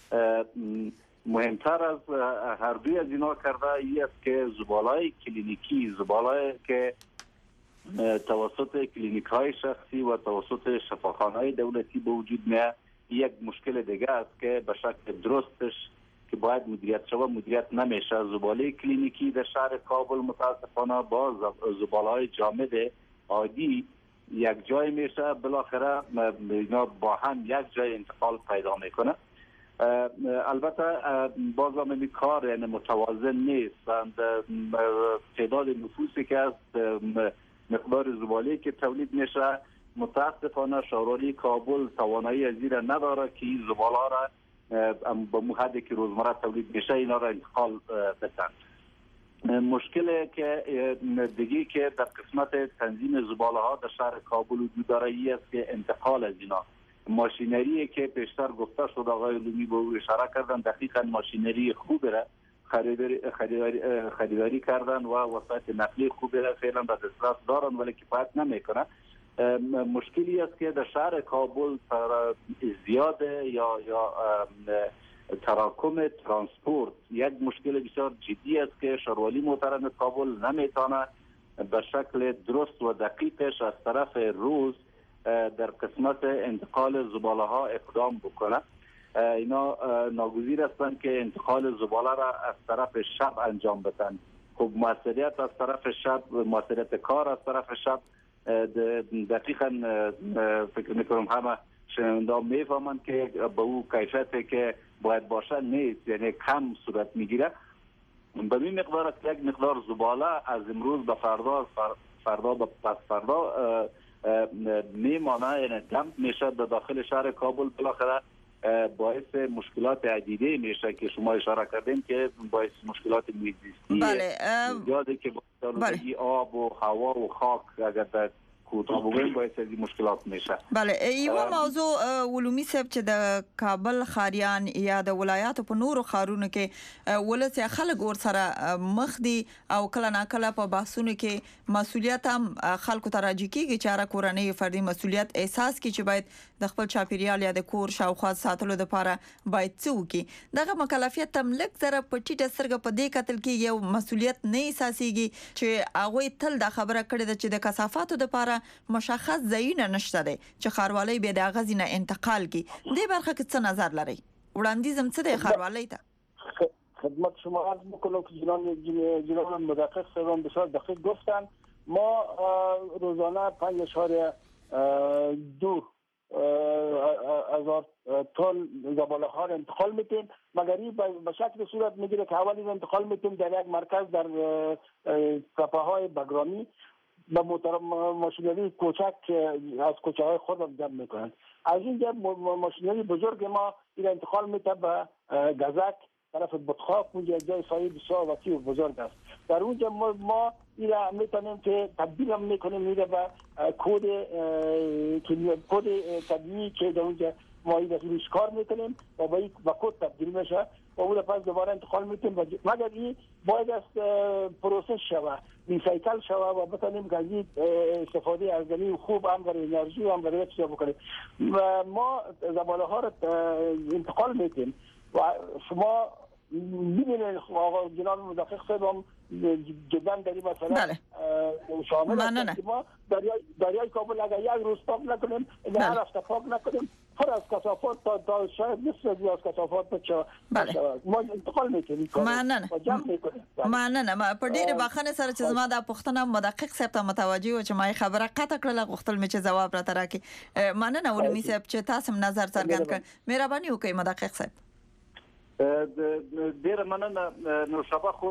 مهمتر از هر دوی از اینا کرده ای است که زباله‌های کلینیکی، زباله‌ای که توسط کلینیک‌های شخصی و توسط شفاخانه‌های دولتی به وجود میاد، یک مشکل دیگه است که به شکل درستش که باید مدیریت شود مدیریت نمیشه. زباله کلینیکی در شهر کابل متاسفانه با زباله‌های جامد عادی یک جای میشه، بالاخره اینا با هم یک جای انتقال پیدا میکنه. البته بازم این کار یعنی متوازن نیست. تعداد نفوسی که از مقدار زباله که تولید میشه، متاسفانه شهروالی کابل توانایی از این نداره که این زباله را به حدی که روزمره تولید میشه اینا را انتقال بدن. مشکلی که دیگه که در قسمت تنظیم زباله ها در شهر کابل وجود داره ای است که انتقال از اینا ماشینری که پیشتر گفته شد، آقای علومی به او اشاره کردن، دقیقاً ماشینری خوبی را خریداری کردن و وسایل نقلیه خوبی را فعلا به دسترس دارن ولی کفایت نمیکنه. مشکلی است که در شهر کابل زیاد یا تراکم ترانسپورت یک مشکل بسیار جدی است که شهروالی محترم کابل نمیتونه به شکل درست و دقیقش از طرف روز در قسمت انتقال زباله ها اقدام بکنه. اینا ناگزیر هستند که انتقال زباله را از طرف شب انجام بدن. خب موثریت از طرف شب، موثریت کار از طرف شب دقیقاً فکر میکنم همه شنوندگان میفهمند که به او کیفیتی که باید باشه نیست، یعنی کم صورت میگیره. به این مقدار یک مقدار زباله از امروز به فردا به پس فردا میمانه، یعنی دمپ میشه در داخل شهر کابل. بالاخره باعث مشکلات عدیده میشه که شما اشاره کردین که باعث مشکلات محیط‌زیستی زیاده که با آلودگی آب و هوا و خاک اگر در کوتاه بگویم باعث از مشکلات میشه. بله یو موضوع علومي صاحب چې د کابل خاریان یا د ولایاتو په نورو خارونو کې ولسی خلک ور سره مخ دي او کله ناکله په بحثونو کې مسولیت هم خلکو ته راځي کیږي چې را کورنۍ فردي مسولیت احساس کی چې باید د خپل چاپیریال یا د کور شاوخوا ساتلو لپاره باید څه وکړي. دغه مکلفیت هم لږ زره په ټیټه سترګه په دې کتل کې یو مسولیت نه احساسيږي چې هغه تل د خبره کړې ده چې د کثافاتو لپاره مشخص ځایونه نشته دي چې خاروالۍ به د غزینه انتقال کی. دې برخه کې څه نظر لري؟ وړاندیز هم څه دی خاروالۍ ته؟ خدمت شما عرض میکنم که جناب مدقق صاحب بسیار دقیق گفتن. ما روزانه 5.2 هزار تن زباله ها را انتقال میتیم، مگر این به شکل صورت میگیره که اولی انتقال میتیم در یک مرکز در تپه های بگرامی با ماشینری کوچک از کوچه های خود را جمع میکنند. از اینجا ماشینری بزرگ ما این انتقال میته به گزک طرف بطخاک، اونجا جای سایه بسیار وسیع و بزرگ است. در اونجا ما این را میتونیم که تبدیل هم میکنیم این را به کود طبیعی که در اونجا ما این روش کار میکنیم و با کود تبدیل میشه و اون پس دوباره انتقال میتیم. مگر این باید از پروسس شوه، ریسایکل شوه و بتونیم که از این استفاده ارزانی خوب هم برای انرژی و هم برای چیزا بکنیم. ما زباله ها را انتقال میتیم و شما میبینید آقا جناب مدقق صاحب هم جدا در این مسئله شامل هستند که ما دریای کابل اگر یک روز پاک نکنیم، هر هفته پاک نکنیم، پر از کثافات تا شاید نصف از کثافات بچه ما انتقال میکنیم. مننه. په ډیره بخښنه سره چې زما د پښتنه مدقق صاحب ته متوجي و چې ما خبره قطع کړله، غوښتل مې چې جواب را تراکي. مننه علومي صاحب چې تاسو نظر څرګند کړ. مهرباني وکړئ مدقق صاحب. ډیره مننه. نو شبا خو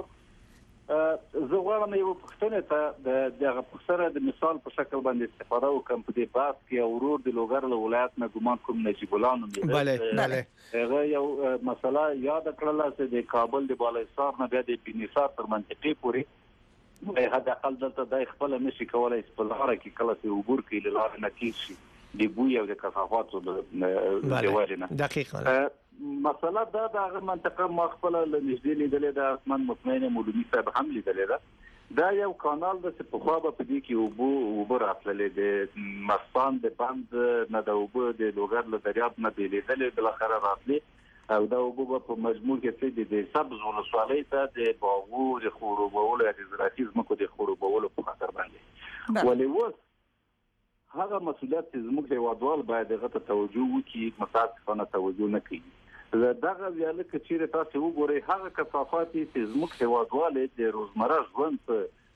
زه غواړم یو پښتنه ته دغه پښتنه د مثال په شکل باندې استفاده وکم په دې بحث کې. ورور د لوګر له ولایت نه ګمان کوم نجیب الله نوم دی. بله هغه یو مسله یاد کړله چې د کابل د بالایسار نه بیا د بنیسار تر منطقې پورې هدا اقل دلته د خپل نشي کولای په لاره کې کله چې عبور کوي لاره نه کیږي د بوی او د کثافاتو د وجنه. دقیقاً مسله دا د منطقه ما خپل نږدې لیدلې ده. اسمان مطمئن مولوی صاحب هم لیدلې ده. دا یو کانال د په خوا په دې کې وبو راتللې د مستان د بند نه د وبو د لوګر له دریاب نه لیدلې بل اخر راتلې او دا وبو په مجموع کې د سبز ولسوالۍ ته د باغو د خړوبولو د زراعتي ځمکو د خړوبولو په خاطر باندې ولې وس هغه مسولیت چې زموږ هیوادوال باید هغه ته توجه وکړي، متاسفانه توجه نه کوي. دغه ویاله کې چیرې تاسو وګورئ هغه کثافات چې زموږ هیوادوال د روزمره ژوند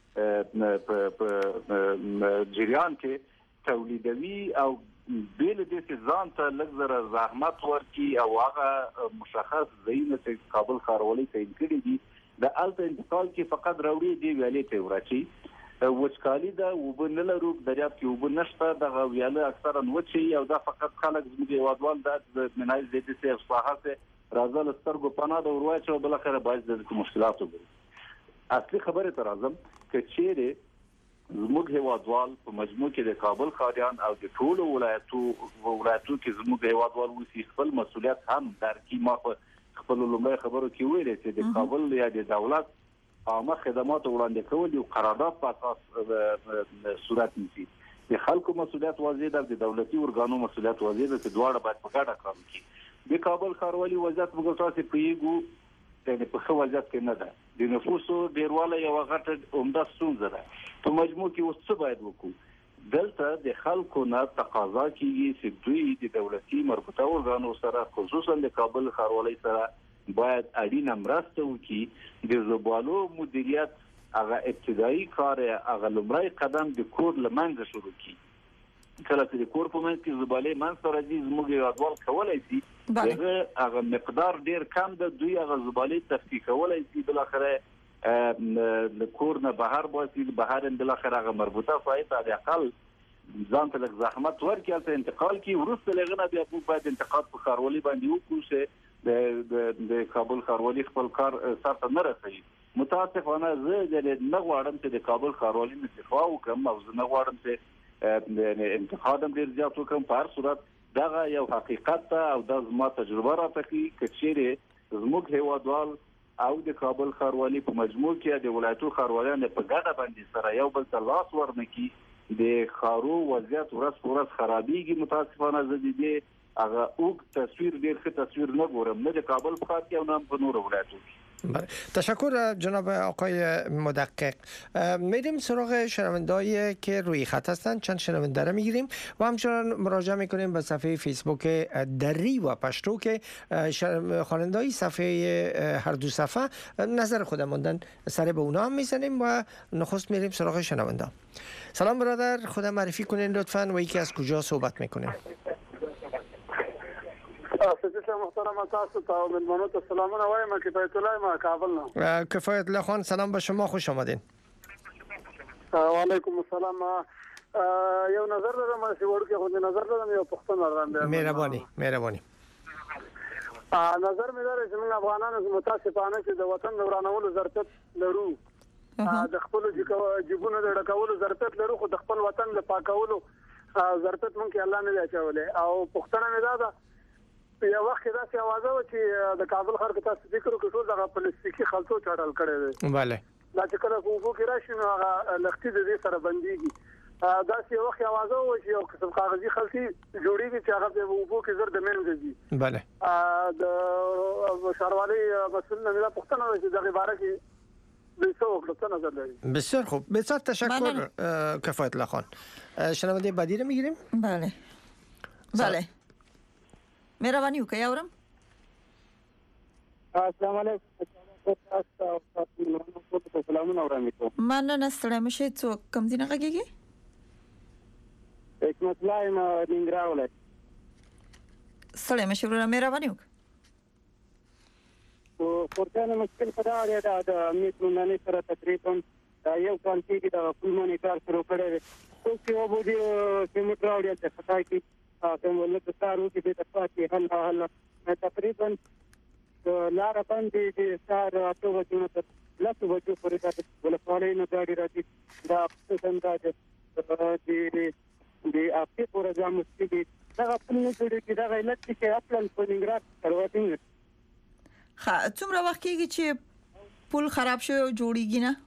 په جریان کې تولیدوي او بیل دې ځان ته لږ زره زحمت ورکړي او هغه مشخص ځایونه چې کابل ښاروالۍ ته انکړي دي د الته انتقال کې فقط راوړي دی ویالې ته ورچی وچکالي دا وبنه لرو دریاب کې وبنشته دغه ویاله اکثرا وچی او دا فقط خلک زموږ هیوادوال د منای زیاتې څه اصلاحات راځل سترګو پناه د ورواچ او بل اخر باعث د مشکلاتو وګړي. اصلي خبره تر اعظم کې چیرې زموږ هیوادوال په مجموع کې د کابل خاریان او د ټولو ولایتو کې زموږ هیوادوال وسی خپل مسولیت هم درکې. ما خپل لومړی خبرو کې ویل چې د کابل یا د دولت عامه خدمات وړاندې کول یو قرارداد په اساس صورت نیسي. د خلکو مسولیت واضح ده، د دولتي ارګانو مسولیت واضح ده چې دواړه باید په ګډه کار وکړي. د کابل ښاروالۍ وضعیت موږ تاسو پیږو چې په ښه وضعیت کې نه ده. د نفوسو ډیروالی یو غټه عمده ستونزه ده. په مجموع کې اوس څه باید وکړو؟ دلته د خلکو نه تقاضا کیږي چې دوی د دولتي مربوطه ارګانو سره خصوصا د کابل ښاروالۍ سره باید اړینه مرسته وکړي. د زبالو مدیریت هغه ابتدایي کار هغه لومړی قدم د کور لمنځه شروع کړي. کله چې د کور په منځ کې زبالې منځ ته راځي زموږ هیوادوال کولی شي هغه مقدار ډیر کم ده، دوی هغه زبالې تفکیک کولی شي بالاخره د کور نه بهر باسي، بهر بالاخره هغه مربوطه فایده د اقل ځان ته لږ زحمت ورکړي ته انتقال کی ورسته لغنه بیا موږ باید انتقاد په خاروالي باندې وکړو چې د کابل خاروالي خپل کار سره نه رسوي. متاسفانه زه نه غواړم چې د کابل خاروالي استعفا وکړم او زه نه غواړم چې انتقادم ډیر زیات وکړم. په هر صورت دا یو حقیقت او د زما تجربه راته کچېره زموږ هیوادوال او د کابل خاروالي په مجموع کې د ولایتو خاروالانو په ګډه باندې سره یو بل ته لاس ورنکي د خارو وضعیت ورځ په ورځ خرابېږي. متاسفانه زه دې هغه اوږد تصویر ډیر ښه تصویر نه ګورم نه د کابل په خاطر او نه په نورو ولایتو کې. تشکر جناب آقای مدقق. میریم سراغ شنونده‌ای که روی خط هستند. چند شنونده را میگیریم و همچنان مراجعه میکنیم به صفحه فیسبوک دری و پشتو که خواننده‌های صفحه هر دو صفحه نظر خود موندن سر به اونا هم میزنیم و نخست میریم سراغ شنونده. سلام برادر، خود معرفی کنین لطفاً و یکی از کجا صحبت میکنیم؟ محترم تاسو ته او ملمنو ته سلامونه وایم. کفایت الله ما کابل نه. کفایت الله خان سلام به شما، خوش آمدین. و علیکم السلام. یو نظر لرم چې ورکه خو نظر لرم یو پښتون راځم. مهرباني. نظر مې لري چې موږ افغانانو متاسفانه چې د وطن ورانولو ظرفیت لرو. د خپل جیبونو د ډکولو ظرفیت لرو خو د خپل وطن د پاکولو ظرفیت مونږ الله نه اچولې. او پښتنه مې دا یو وخت دا چې आवाज و چې د کابل خلک تاسو فکر وکړو ټول د پلاستیکي خلطو چاړل کړي دي. bale دا چې کله کوو کې راشي نو هغه لختي د دې سره بنديږي. دا چې یو وخت आवाज و چې یو قسم کاغذي خلطي جوړیږي چې هغه د وګو کې زر د منځي. bale د شاروالي مسؤل نه دا پښتنه چې د عبارت بسیار خوب. بسیار تشکر کفایت الله خان. شنونده بعدی رو میگیریم؟ بله مهربانی وکړئ اورم. السلام علیکم. سلامونه اورم. مننه ستړی مشه. څوک کوم دینه غږیږي؟ حکمت الله ما ننګرهار ولایت. ستړی مشه ورته مهربانی وکړئ. پورتانه مشکل پیدا دی د امنیت مننه سره تقریبا یو کال کې د فلمونی کار شروع کړی. څو چې وبدي چې موږ راوړل چې خدای کې کوم ولته تاسو کې د تاسو حل تقریبا لار باندې چې سار اته وجو ته لاسو وجو پرې تاسو ولې نه غاډي راځي دا څنګه د اپی پروګرام کې دا خپل نه جوړي دا علت چې خپل په ننګرهار سرواتینګ. څومره وخت کېږي چې پل خراب شوی او جوړیږي نه؟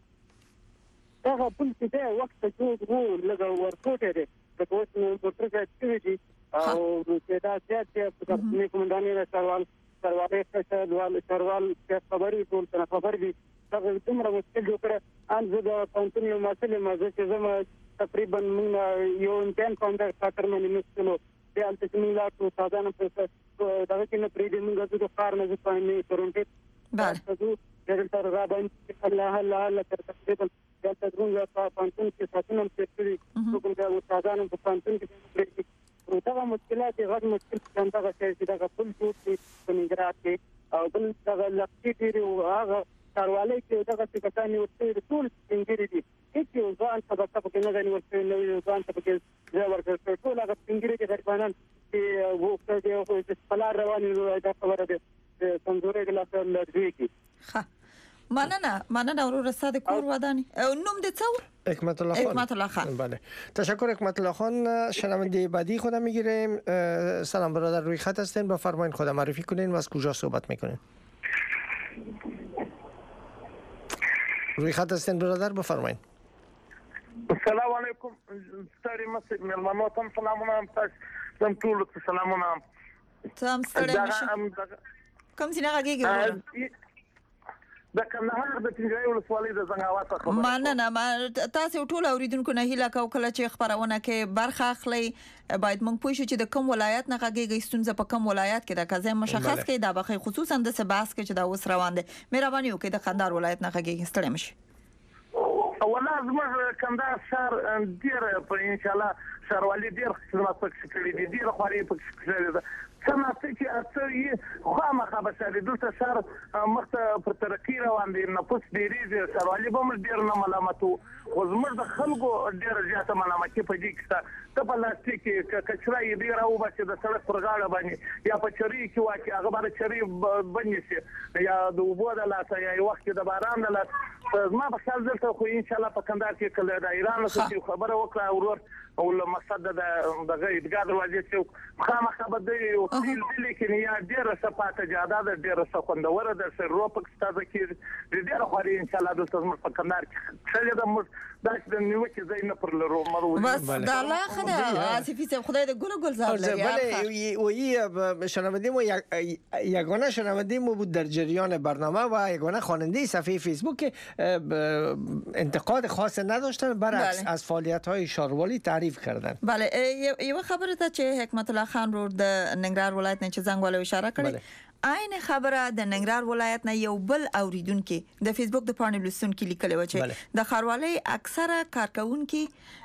دا پل چې دا وخت جوړ وو لږه ورکوټه ده د اوس نو موټر کې دي او چې دا چې په خپل کومنداني سروالې سروال چې خبري ټول څه خبر دي دا څومره مشکل جوړ کړ ان زه د پونتون یو مسله مازه چې زما تقریبا یو انټن کونډر خاطر مې نشلو د التسمیلا تو ساده په دا چې نه پریدي موږ د کار نه ځپانې ترونټ بله د تر را باندې الله تقریبا د تدرون په پانتون کې ساتنه پېښې کوم دا استادانو په پانتون کې پرې دا مشکلات غږ مشکل څنګه چې دا خپل ټول په نګرات کې او بل دا لکټي دی او هغه کاروالۍ کې دا څه کسانې ورته ټول څنګه دي چې ځان په تاسو کې نه غني ورته نو ځان په کې زه ورته ټول هغه څنګه کې درپانان چې وو کې یو څه پلار رواني دا خبره ده څنګه ګلاسه لږی کی. مننه ورور ساده کور ودانی. نوم دې څو؟ حکمت الله خان. بله تشکر حکمت الله خان. شنونده بعدی خودم میگیریم. سلام برادر، روی خط هستین، بفرمایید خودم معرفی کنین و از کجا صحبت میکنین؟ روی خط هستین برادر، بفرمایید. السلام علیکم. ستړي مسجد ملمنو تم سلامونه تم ټول سلامونه تم ستړي مشه. کوم څنګه غږیږي؟ د کندهار د تیږي ولسوالۍ د زنګاوات خبره. مننه تاسو ټول اوریدونکو نه هیله کوم کله چې خبرونه کې برخه اخلي باید موږ پوه شو چې د کوم ولایت نه غږیږي ستونزه په کوم ولایت کې د کزه مشخص کې دا بخې خصوصا د سباس کې چې دا اوس روان دي. مهرباني وکړئ د قندهار ولایت نه غږیږي ستړي مشه. ولا زموږ کندهار ښار ډېر په ان شاء الله ښاروالي ډېر خدمات پکې کړي دي ډېر خواري پکې کړي دي څنګه چې اته خامخا بشري دلته ښار مخته پر ترقي روان دي نفوس ډېریږي ښاروالي به موږ ډېر نه ملامتو خو زموږ د خلکو ډېره زیاته ملامتي په دې کې شته ته پلاستیک کچرا یې ډېر راوباسي د سړک پر غاړه باندې یا په چرۍ کې واچي هغه باندې چرۍ بندې شي یا د اوبو د لاسه یا یو وخت د باران د لاسه زما په خیال دلته خو ان شاء الله په کندهار کې کله د ایران څخه خبره وکړه ورور او مقصد د عیدګاه دروازې چې خامخا به د دلی کې یا ډېره صفاته جاده د ډېره خوندوره د سرو په تازه کې ډېره خوري ان شاء الله د زموږ په کندهار کې څه د موږ د نیوکه ځای نه پر لرو مرو بس د الله خدای آصفی صاحب خدای د گل زار لري بله شنونده ما یگانه شنونده ما بود در جریان برنامه و یگانه خواننده صفحه فیسبوک انتقاد خاص نداشتن برعکس از فعالیت‌های ښاروالي تعریف کردن. بله یو خبره ته چې حکمت الله خان رو د ننګرهار ولایت نه چې زنګ ولې اشاره کړې عین خبره د ننګرهار ولایت نه یو بل اوریدونکو د فیسبوک د پاڼې لوستونکو لیکلي و چې د ښاروالۍ اکثره کارکونکو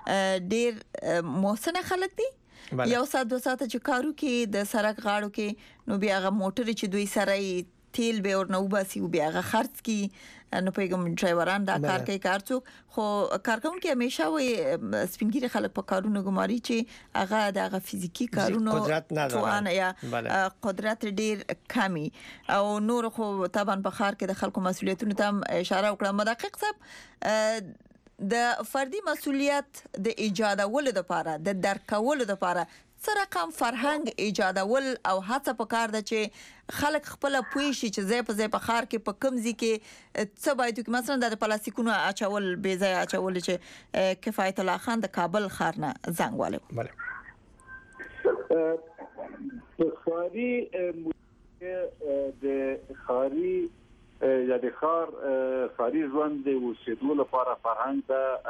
ډېر محسن خلک دي یو سات دو سات چې کارو کې د سړک غاړو کې نو بیا هغه موټر چې دوی سره تیل به ور نو باسي او بیا هغه خرڅ کی نو پیغام ډرایوران دا کار کوي کارڅوک خو کارکونکو همیشه وي سپینګری خلک په کارونو ګماري چې هغه د فزیکی کارونو توان یا قدرت ډیر کمی او نور خو طبعا په خار کې د خلکو مسولیتونو ته اشاره وکړه مدقق صاحب د فردي مسولیت د ایجادولو لپاره د درکولو لپاره سره کم فرهنګ ایجادول او هڅه پکار ده چې خلک خپل پوي شي چې ځای په خار کې په کمزي کې څه باید کې مثلا د پلاستیکونو اچول به ځای اچول چې کفایت الله خان د کابل خار نه زنګ والو بله خاري د خاري یا د خاري ژوند د اوسېدو لپاره فرهنګ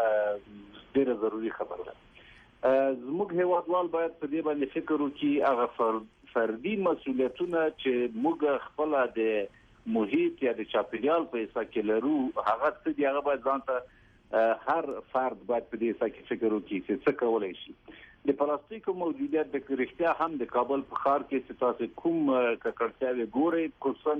د ډېر ضروري خبره ده زموږ هیوادوال باید په دې باندې فکر وکړي هغه فردي مسولیتونه چې موږ خپل د محیط یا د چاپیریال په حساب کې لرو هغه څه دی هغه باید ځانته هر فرد باید په دې حساب کې فکر وکړي چې څه کولای شي د پلاستیکو موجودیت د کرښتیا هم د کابل په ښار کې چې تاسو کوم ککړتیاوي ګورئ خصوصا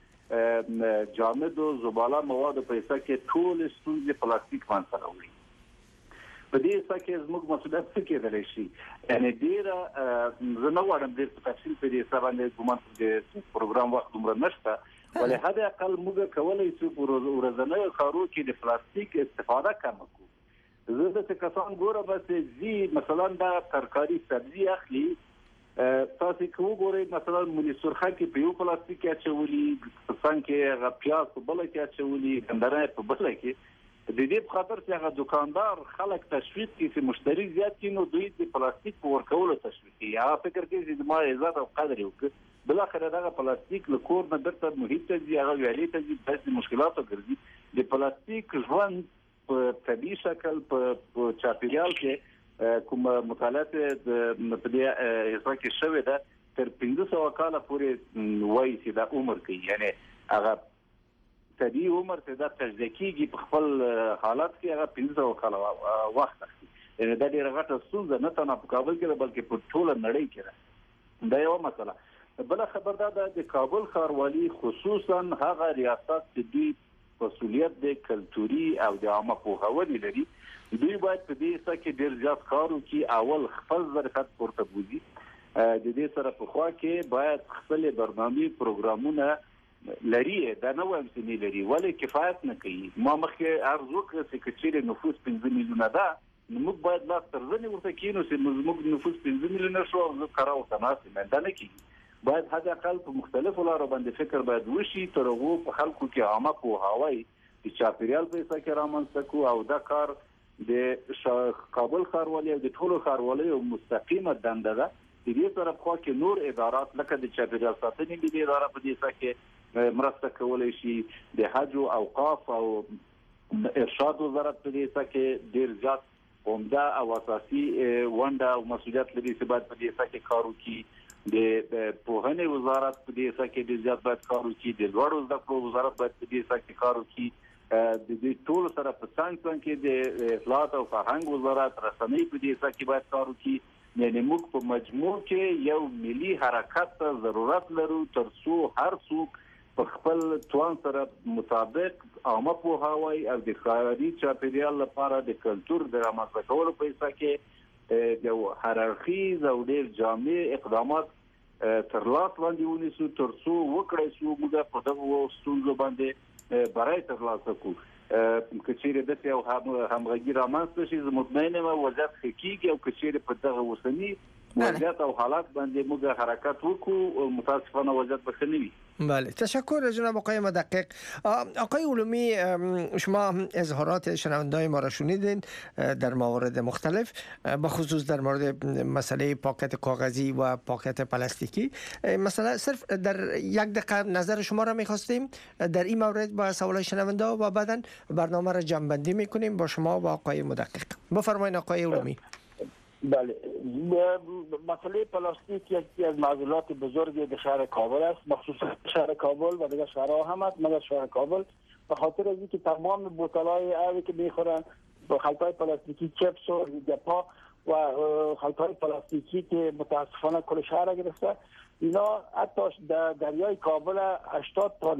د جامد او زباله مواد په حساب کې ټول ستونزې پلاستیک باندې راوړي په دې ځکه چې زموږ مسؤلیت څه کېدلی شي یعنی ډېر زه نه غواړم ډېر په تفصیل په دې سره باندې کوم د پروګرام وخت دومره نشته ولې هدا اقل موږ کولای شو په ورځنیو کارو کې د پلاستیک استفاده کم کړو زه د کسان ګورم چې زی مثلا د ترکاری سبزی اخلي تاسو کوم ګورئ مثلا مونږ سرخه کې په یو پلاستیک کې اچولي څنګه غ پیاز په بل کې اچولي ګندنه په بل کې د دې په خاطر چې هغه دکاندار خلک تشویق کوي چې مشتری زیات کینو دوی د پلاستیک په ورکولو تشویق کوي یا فکر کوي چې ما عزت او قدر وکړي بل اخر دا پلاستیک له کور نه درته محیط ته هغه ویلي ته د مشکلاتو ګرځي د پلاستیک ژوند په طبيعي شکل په چاپیریال کې کوم مطالعات د په دې حساب کې شوې ده تر 1500 کال پورې وایي چې دا عمر کوي یعنی هغه طبيعي عمر ته د تجدیدي په خپل حالت کې هغه 1500 کال وخت اخلي یعنی دا ډیره غټه ستونزه نه تنه په کابل کې بلکې په ټوله نړۍ کې دا یو مسله بل خبر ده د کابل ښاروالي خصوصا هغه ریاست چې دوی مسؤلیت د کلتوري او د عامه پوهاوی لري دوی باید په دې څه کې ډیر زیات کار وکړي اول خپل ظرفیت پورته بوزي د دې سره په خوا کې باید خپل برنامه پروګرامونه لري دا نو هم سني لري ولې کفایت نه کوي ما مخکې ارزو کړ چې کچېره نفوس 15 میلیونه ده نو موږ باید لا ترځنی ورته کینو چې موږ نفوس 15 میلیونه شو او زه کراو تناسب نه نه کیږي باید هدا خپل په مختلفو لارو باندې فکر باید وشي ترغو په خلکو کې عامه پوهاوی چې چاپیریال په څیر کې رامنځته کو او دا کار د کابل ښاروالۍ او د ټولو ښاروالۍ مستقیمه دنده ده د دې سره په کې نور ادارات لکه د چاپیریال ساتنې د اداره په دې څیر کې مرسته کولای شي د حج او اوقاف او ارشاد وزارت په دې څیر کې ډیر زیات عمده او اساسي ونده او مسؤلیت لري چې باید په دې څیر کې کار وکړي د پوهنې وزارت په دې څیر کې د زیات باید کار وکړي د لوړو زده کړو وزارت باید په دې څیر کې کار وکړي د دې ټول سره په څنګ کې د اطلاعات او فرهنګ وزارت رسنۍ په دې ځکه کې باید کار وکړي. یعنی موږ په مجموع کې یو ملي حرکت ته ضرورت لرو ترڅو هر څوک په خپل توان سره مطابق عامه پوهاوی او د ښاري چاپیریال لپاره د کلتور د رامنځته کولو په حصه کې د هررخیز او ډېر جامع اقدامات تر لاس لاندې ونیسو ترڅو وکړای شو موږ په دغه ستونزو باندې برای تر لاسه کړو. کچېره د یو همغږي رامنځته شي زه مطمئن یم وضعیت ښه کیږي او کچېره په دغه اوسني وضعیت او حالات باندې موږ حرکت وکړو متاسفانه وضعیت به ښه نه وي. بله تشکر جناب آقای مدقق. آقای علومی شما اظهارات شنونده‌های ما را شنیدین در موارد مختلف به خصوص در مورد مسئله پاکت کاغذی و پاکت پلاستیکی. مثلا صرف در یک دقیقه نظر شما را می‌خواستیم در این مورد با سوال شنونده و بعداً برنامه را جمع‌بندی می‌کنیم با شما و آقای مدقق. بفرمایید آقای علومی. بله مسئله پلاستیک یکی از معضلات بزرگی در شهر کابل است، مخصوصا شهر کابل و دیگر شهرها هم است مگر شهر کابل به خاطر از اینکه تمام بوتل‌های آبی که میخورن با خلط‌های پلاستیکی چپس و گپا و خلط‌های پلاستیکی که متاسفانه کل شهر گرفته اینا حتی در دریای کابل 80 تا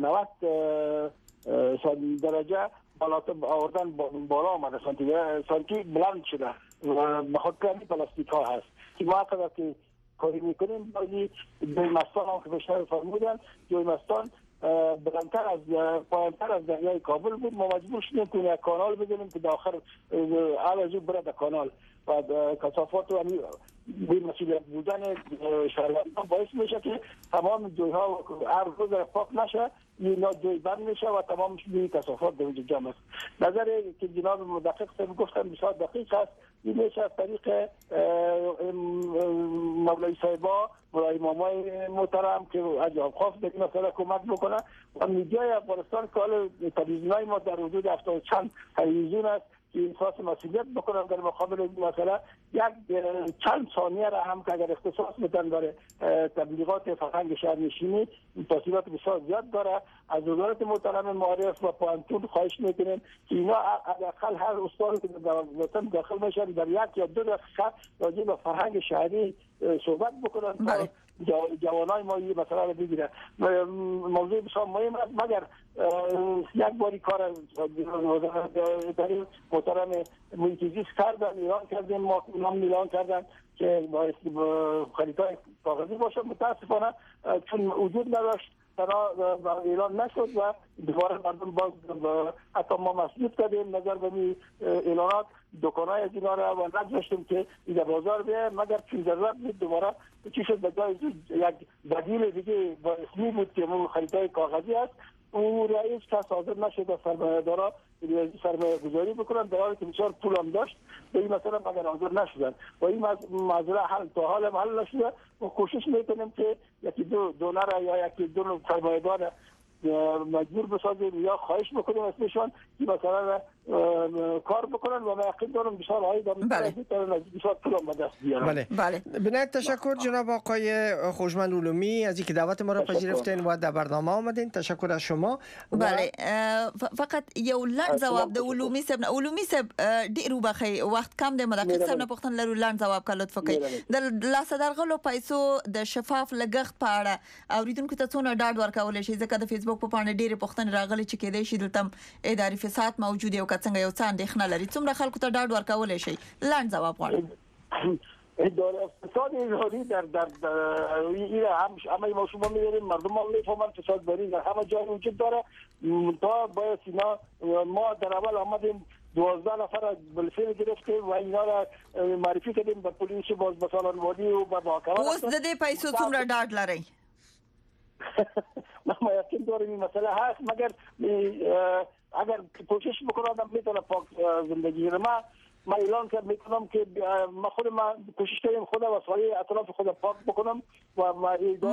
90 درجه آوردن بالا آمده سانتی بلند شده و بخاطر پلاستیک ها هست که ما قدر که کاری میکنیم بازی دویمستان هم که بشنر فرمودن دویمستان پایانتر از دریای کابل بود ما مجبور شدیم که یک کانال بزنیم که داخل عوضو بره در کانال و کثافات و بی مسئولیت بودن شهروندان باعث میشه که تمام جوی‌ها هر روز پاک نشه اینا جوی بند میشه و تمام بی کثافات در وجود جمع است. نظر که جناب مدقق صاحب گفتن بسیار دقیق است. این میشه از طریق مولای صاحبا و امامای محترم که عجاب خواست به این مسئله کمک بکنه و میدیای افغانستان که حال تلویزیونای ما در حدود 70 چند تلویزیون است که احساس مسئولیت بکنن در مقابل این مسئله یک چند ثانیه را هم که اگر اختصاص بدن برای تبلیغات فرهنگ شهرنشینی تاثیرات بسیار زیاد داره. از وزارت محترم معارف و پانتون خواهش میکنیم که اینا حداقل هر استانی که در داخل میشن در یک یا دو دقیقه راجع به فرهنگ شهری صحبت بکنن تا جوانای ما این مسئله رو بگیرن. موضوع بسیار مهم است مگر یک باری کار در محترم محیط زیست کردن اعلان کردیم ما نام اعلان کردن که باید خریدای کاغذی باشه متاسفانه چون وجود نداشت اعلان نشد و دوباره مردم باز حتی ما مسئولیت کردیم نظر به اعلانات دکانای از اینا را و نگذاشتیم که این بازار بیه مگر چون ضرورت بود دوباره چی شد بجای یک بدیل دیگه با اسمی بود که خریدای کاغذی است او رئیس کس حاضر نشد سرمایه‌دارا سرمایه گذاری بکنن در حالی که بسیار پول هم داشت به این مسئله مگر حاضر نشدن و این مسئله حل تا حال حل نشده و کوشش میکنیم که یکی دو دونر یا یکی دو سرمایه‌دار مجبور بسازیم یا خواهش بکنیم اسمشون این مسئله کار بکنن و یقین دارم بسیار هایی دارم بسیار پول هم به دست بیارن. بله بنایت تشکر جناب آقای خوشمند علومی از اینکه دعوت ما را پذیرفتین و در برنامه آمدین. تشکر از شما. بله فقط یو لنډ جواب د علومی صاحب ډیرو بخي وخت کم د مدقق صاحب نه پوښتنه لرو لنډ جواب کړه لطفا کوي د لاس درغلو پیسو د شفاف لګښت په اړه اوریدونکو ته څونه ډاډ ورکول شي ځکه د فیسبوک په پاڼه ډیره پوښتنه راغلي چې کېدای شي دلته اداري فساد موجود او څنګه یو څه اندېښنه لري څومره خلکو ته ډاډ ورکول شي لنډ جواب غواړم. اداره فساد اظهاری در این همه ما شما می‌بینیم مردم هم می‌فهمن فساد داری در همه جای وجود داره تا باید اینا ما در اول آمدیم 12 نفر بلفیل گرفتیم و اینا را معرفی کردیم به پلیس باز مثلا وادی و به محکمه. اوس د دې پیسو څومره ډاډ لري؟ ما یقین داریم این مسئله هست مگر اگر کوشش بکنم میتونه پاک زندگی رو ما اعلان کرد میکنم که ما خود ما کوشش کردیم خود وسایل اطراف خود پاک بکنم و ما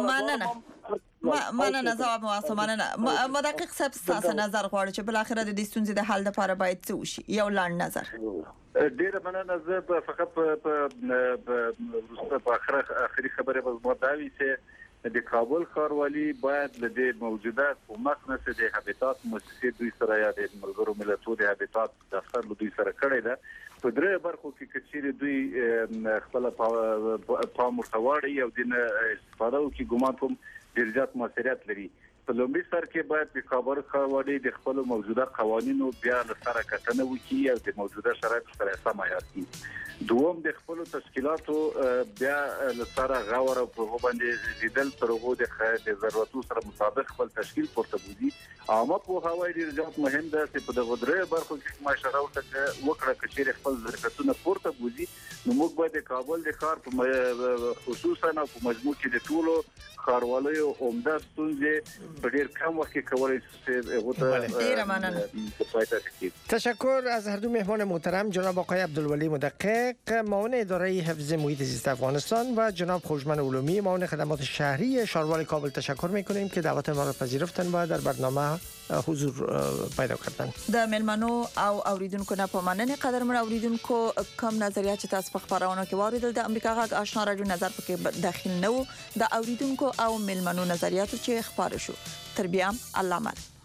مننه جواب واسه مننه مدقق صاحب تاسو نظر غواړم چې بل اخر د دې ستونزې د حل لپاره باید څه وشي یو لاند نظر. ډیره مننه زه فقط په اخري خبره به مو دا وی چې د کابل ښاروالي باید له دې موجوده کومک نه د هابیتات مؤسسې دوی سره یا د ملګرو ملتونو د هابیتات دفتر له دوی سره کړی ده په درې برخو کې کچېری دوی خپل پام ورتواړي او د استفاده کوي ګومان کوم ډیر زیات موثریت لري په لومړي سر کې باید د کابل ښاروالي د خپل موجوده قوانینو بیا له سره کتنه وکړي او د موجوده شرایط سره سم عیار کړي دوم د خپل تشکیلاتو بیا له سره غوړ او په باندې لیدل تر هغه د ضرورتو سره مطابق خپل تشکیل پورته بوزي عامه په هواي ډیر ځات مهم ده چې په دغه درې برخو کې مشوره وکړه چې خپل ضرورتونه پورته بوزي نو موږ باید د کابل د ښار په خصوصا او په مجموع کې د ټولو ښاروالۍ عمده ستونزې په ډیر کم وخت کې کولای شي هغه ډیر مننه. تشکر از هر دو مهمان محترم جناب آقای عبدالولی مدقق معاون اداره حفظ محیط زیست افغانستان و جناب خوشمن علومی معاون خدمات شهری شاروال کابل تشکر میکنیم که دعوت ما را پذیرفتن و در برنامه حضور پیدا کردن. د ملمنو او اوریدونکو نه په مننه قدرمن اوریدونکو کوم نظریات چې تاسو په خبرونه کې واردل د امریکا غږ آشنا رادیو نظر پکې داخل نه و د اوریدونکو او ملمنو نظریاتو چې خبر شو تر بیا الله مل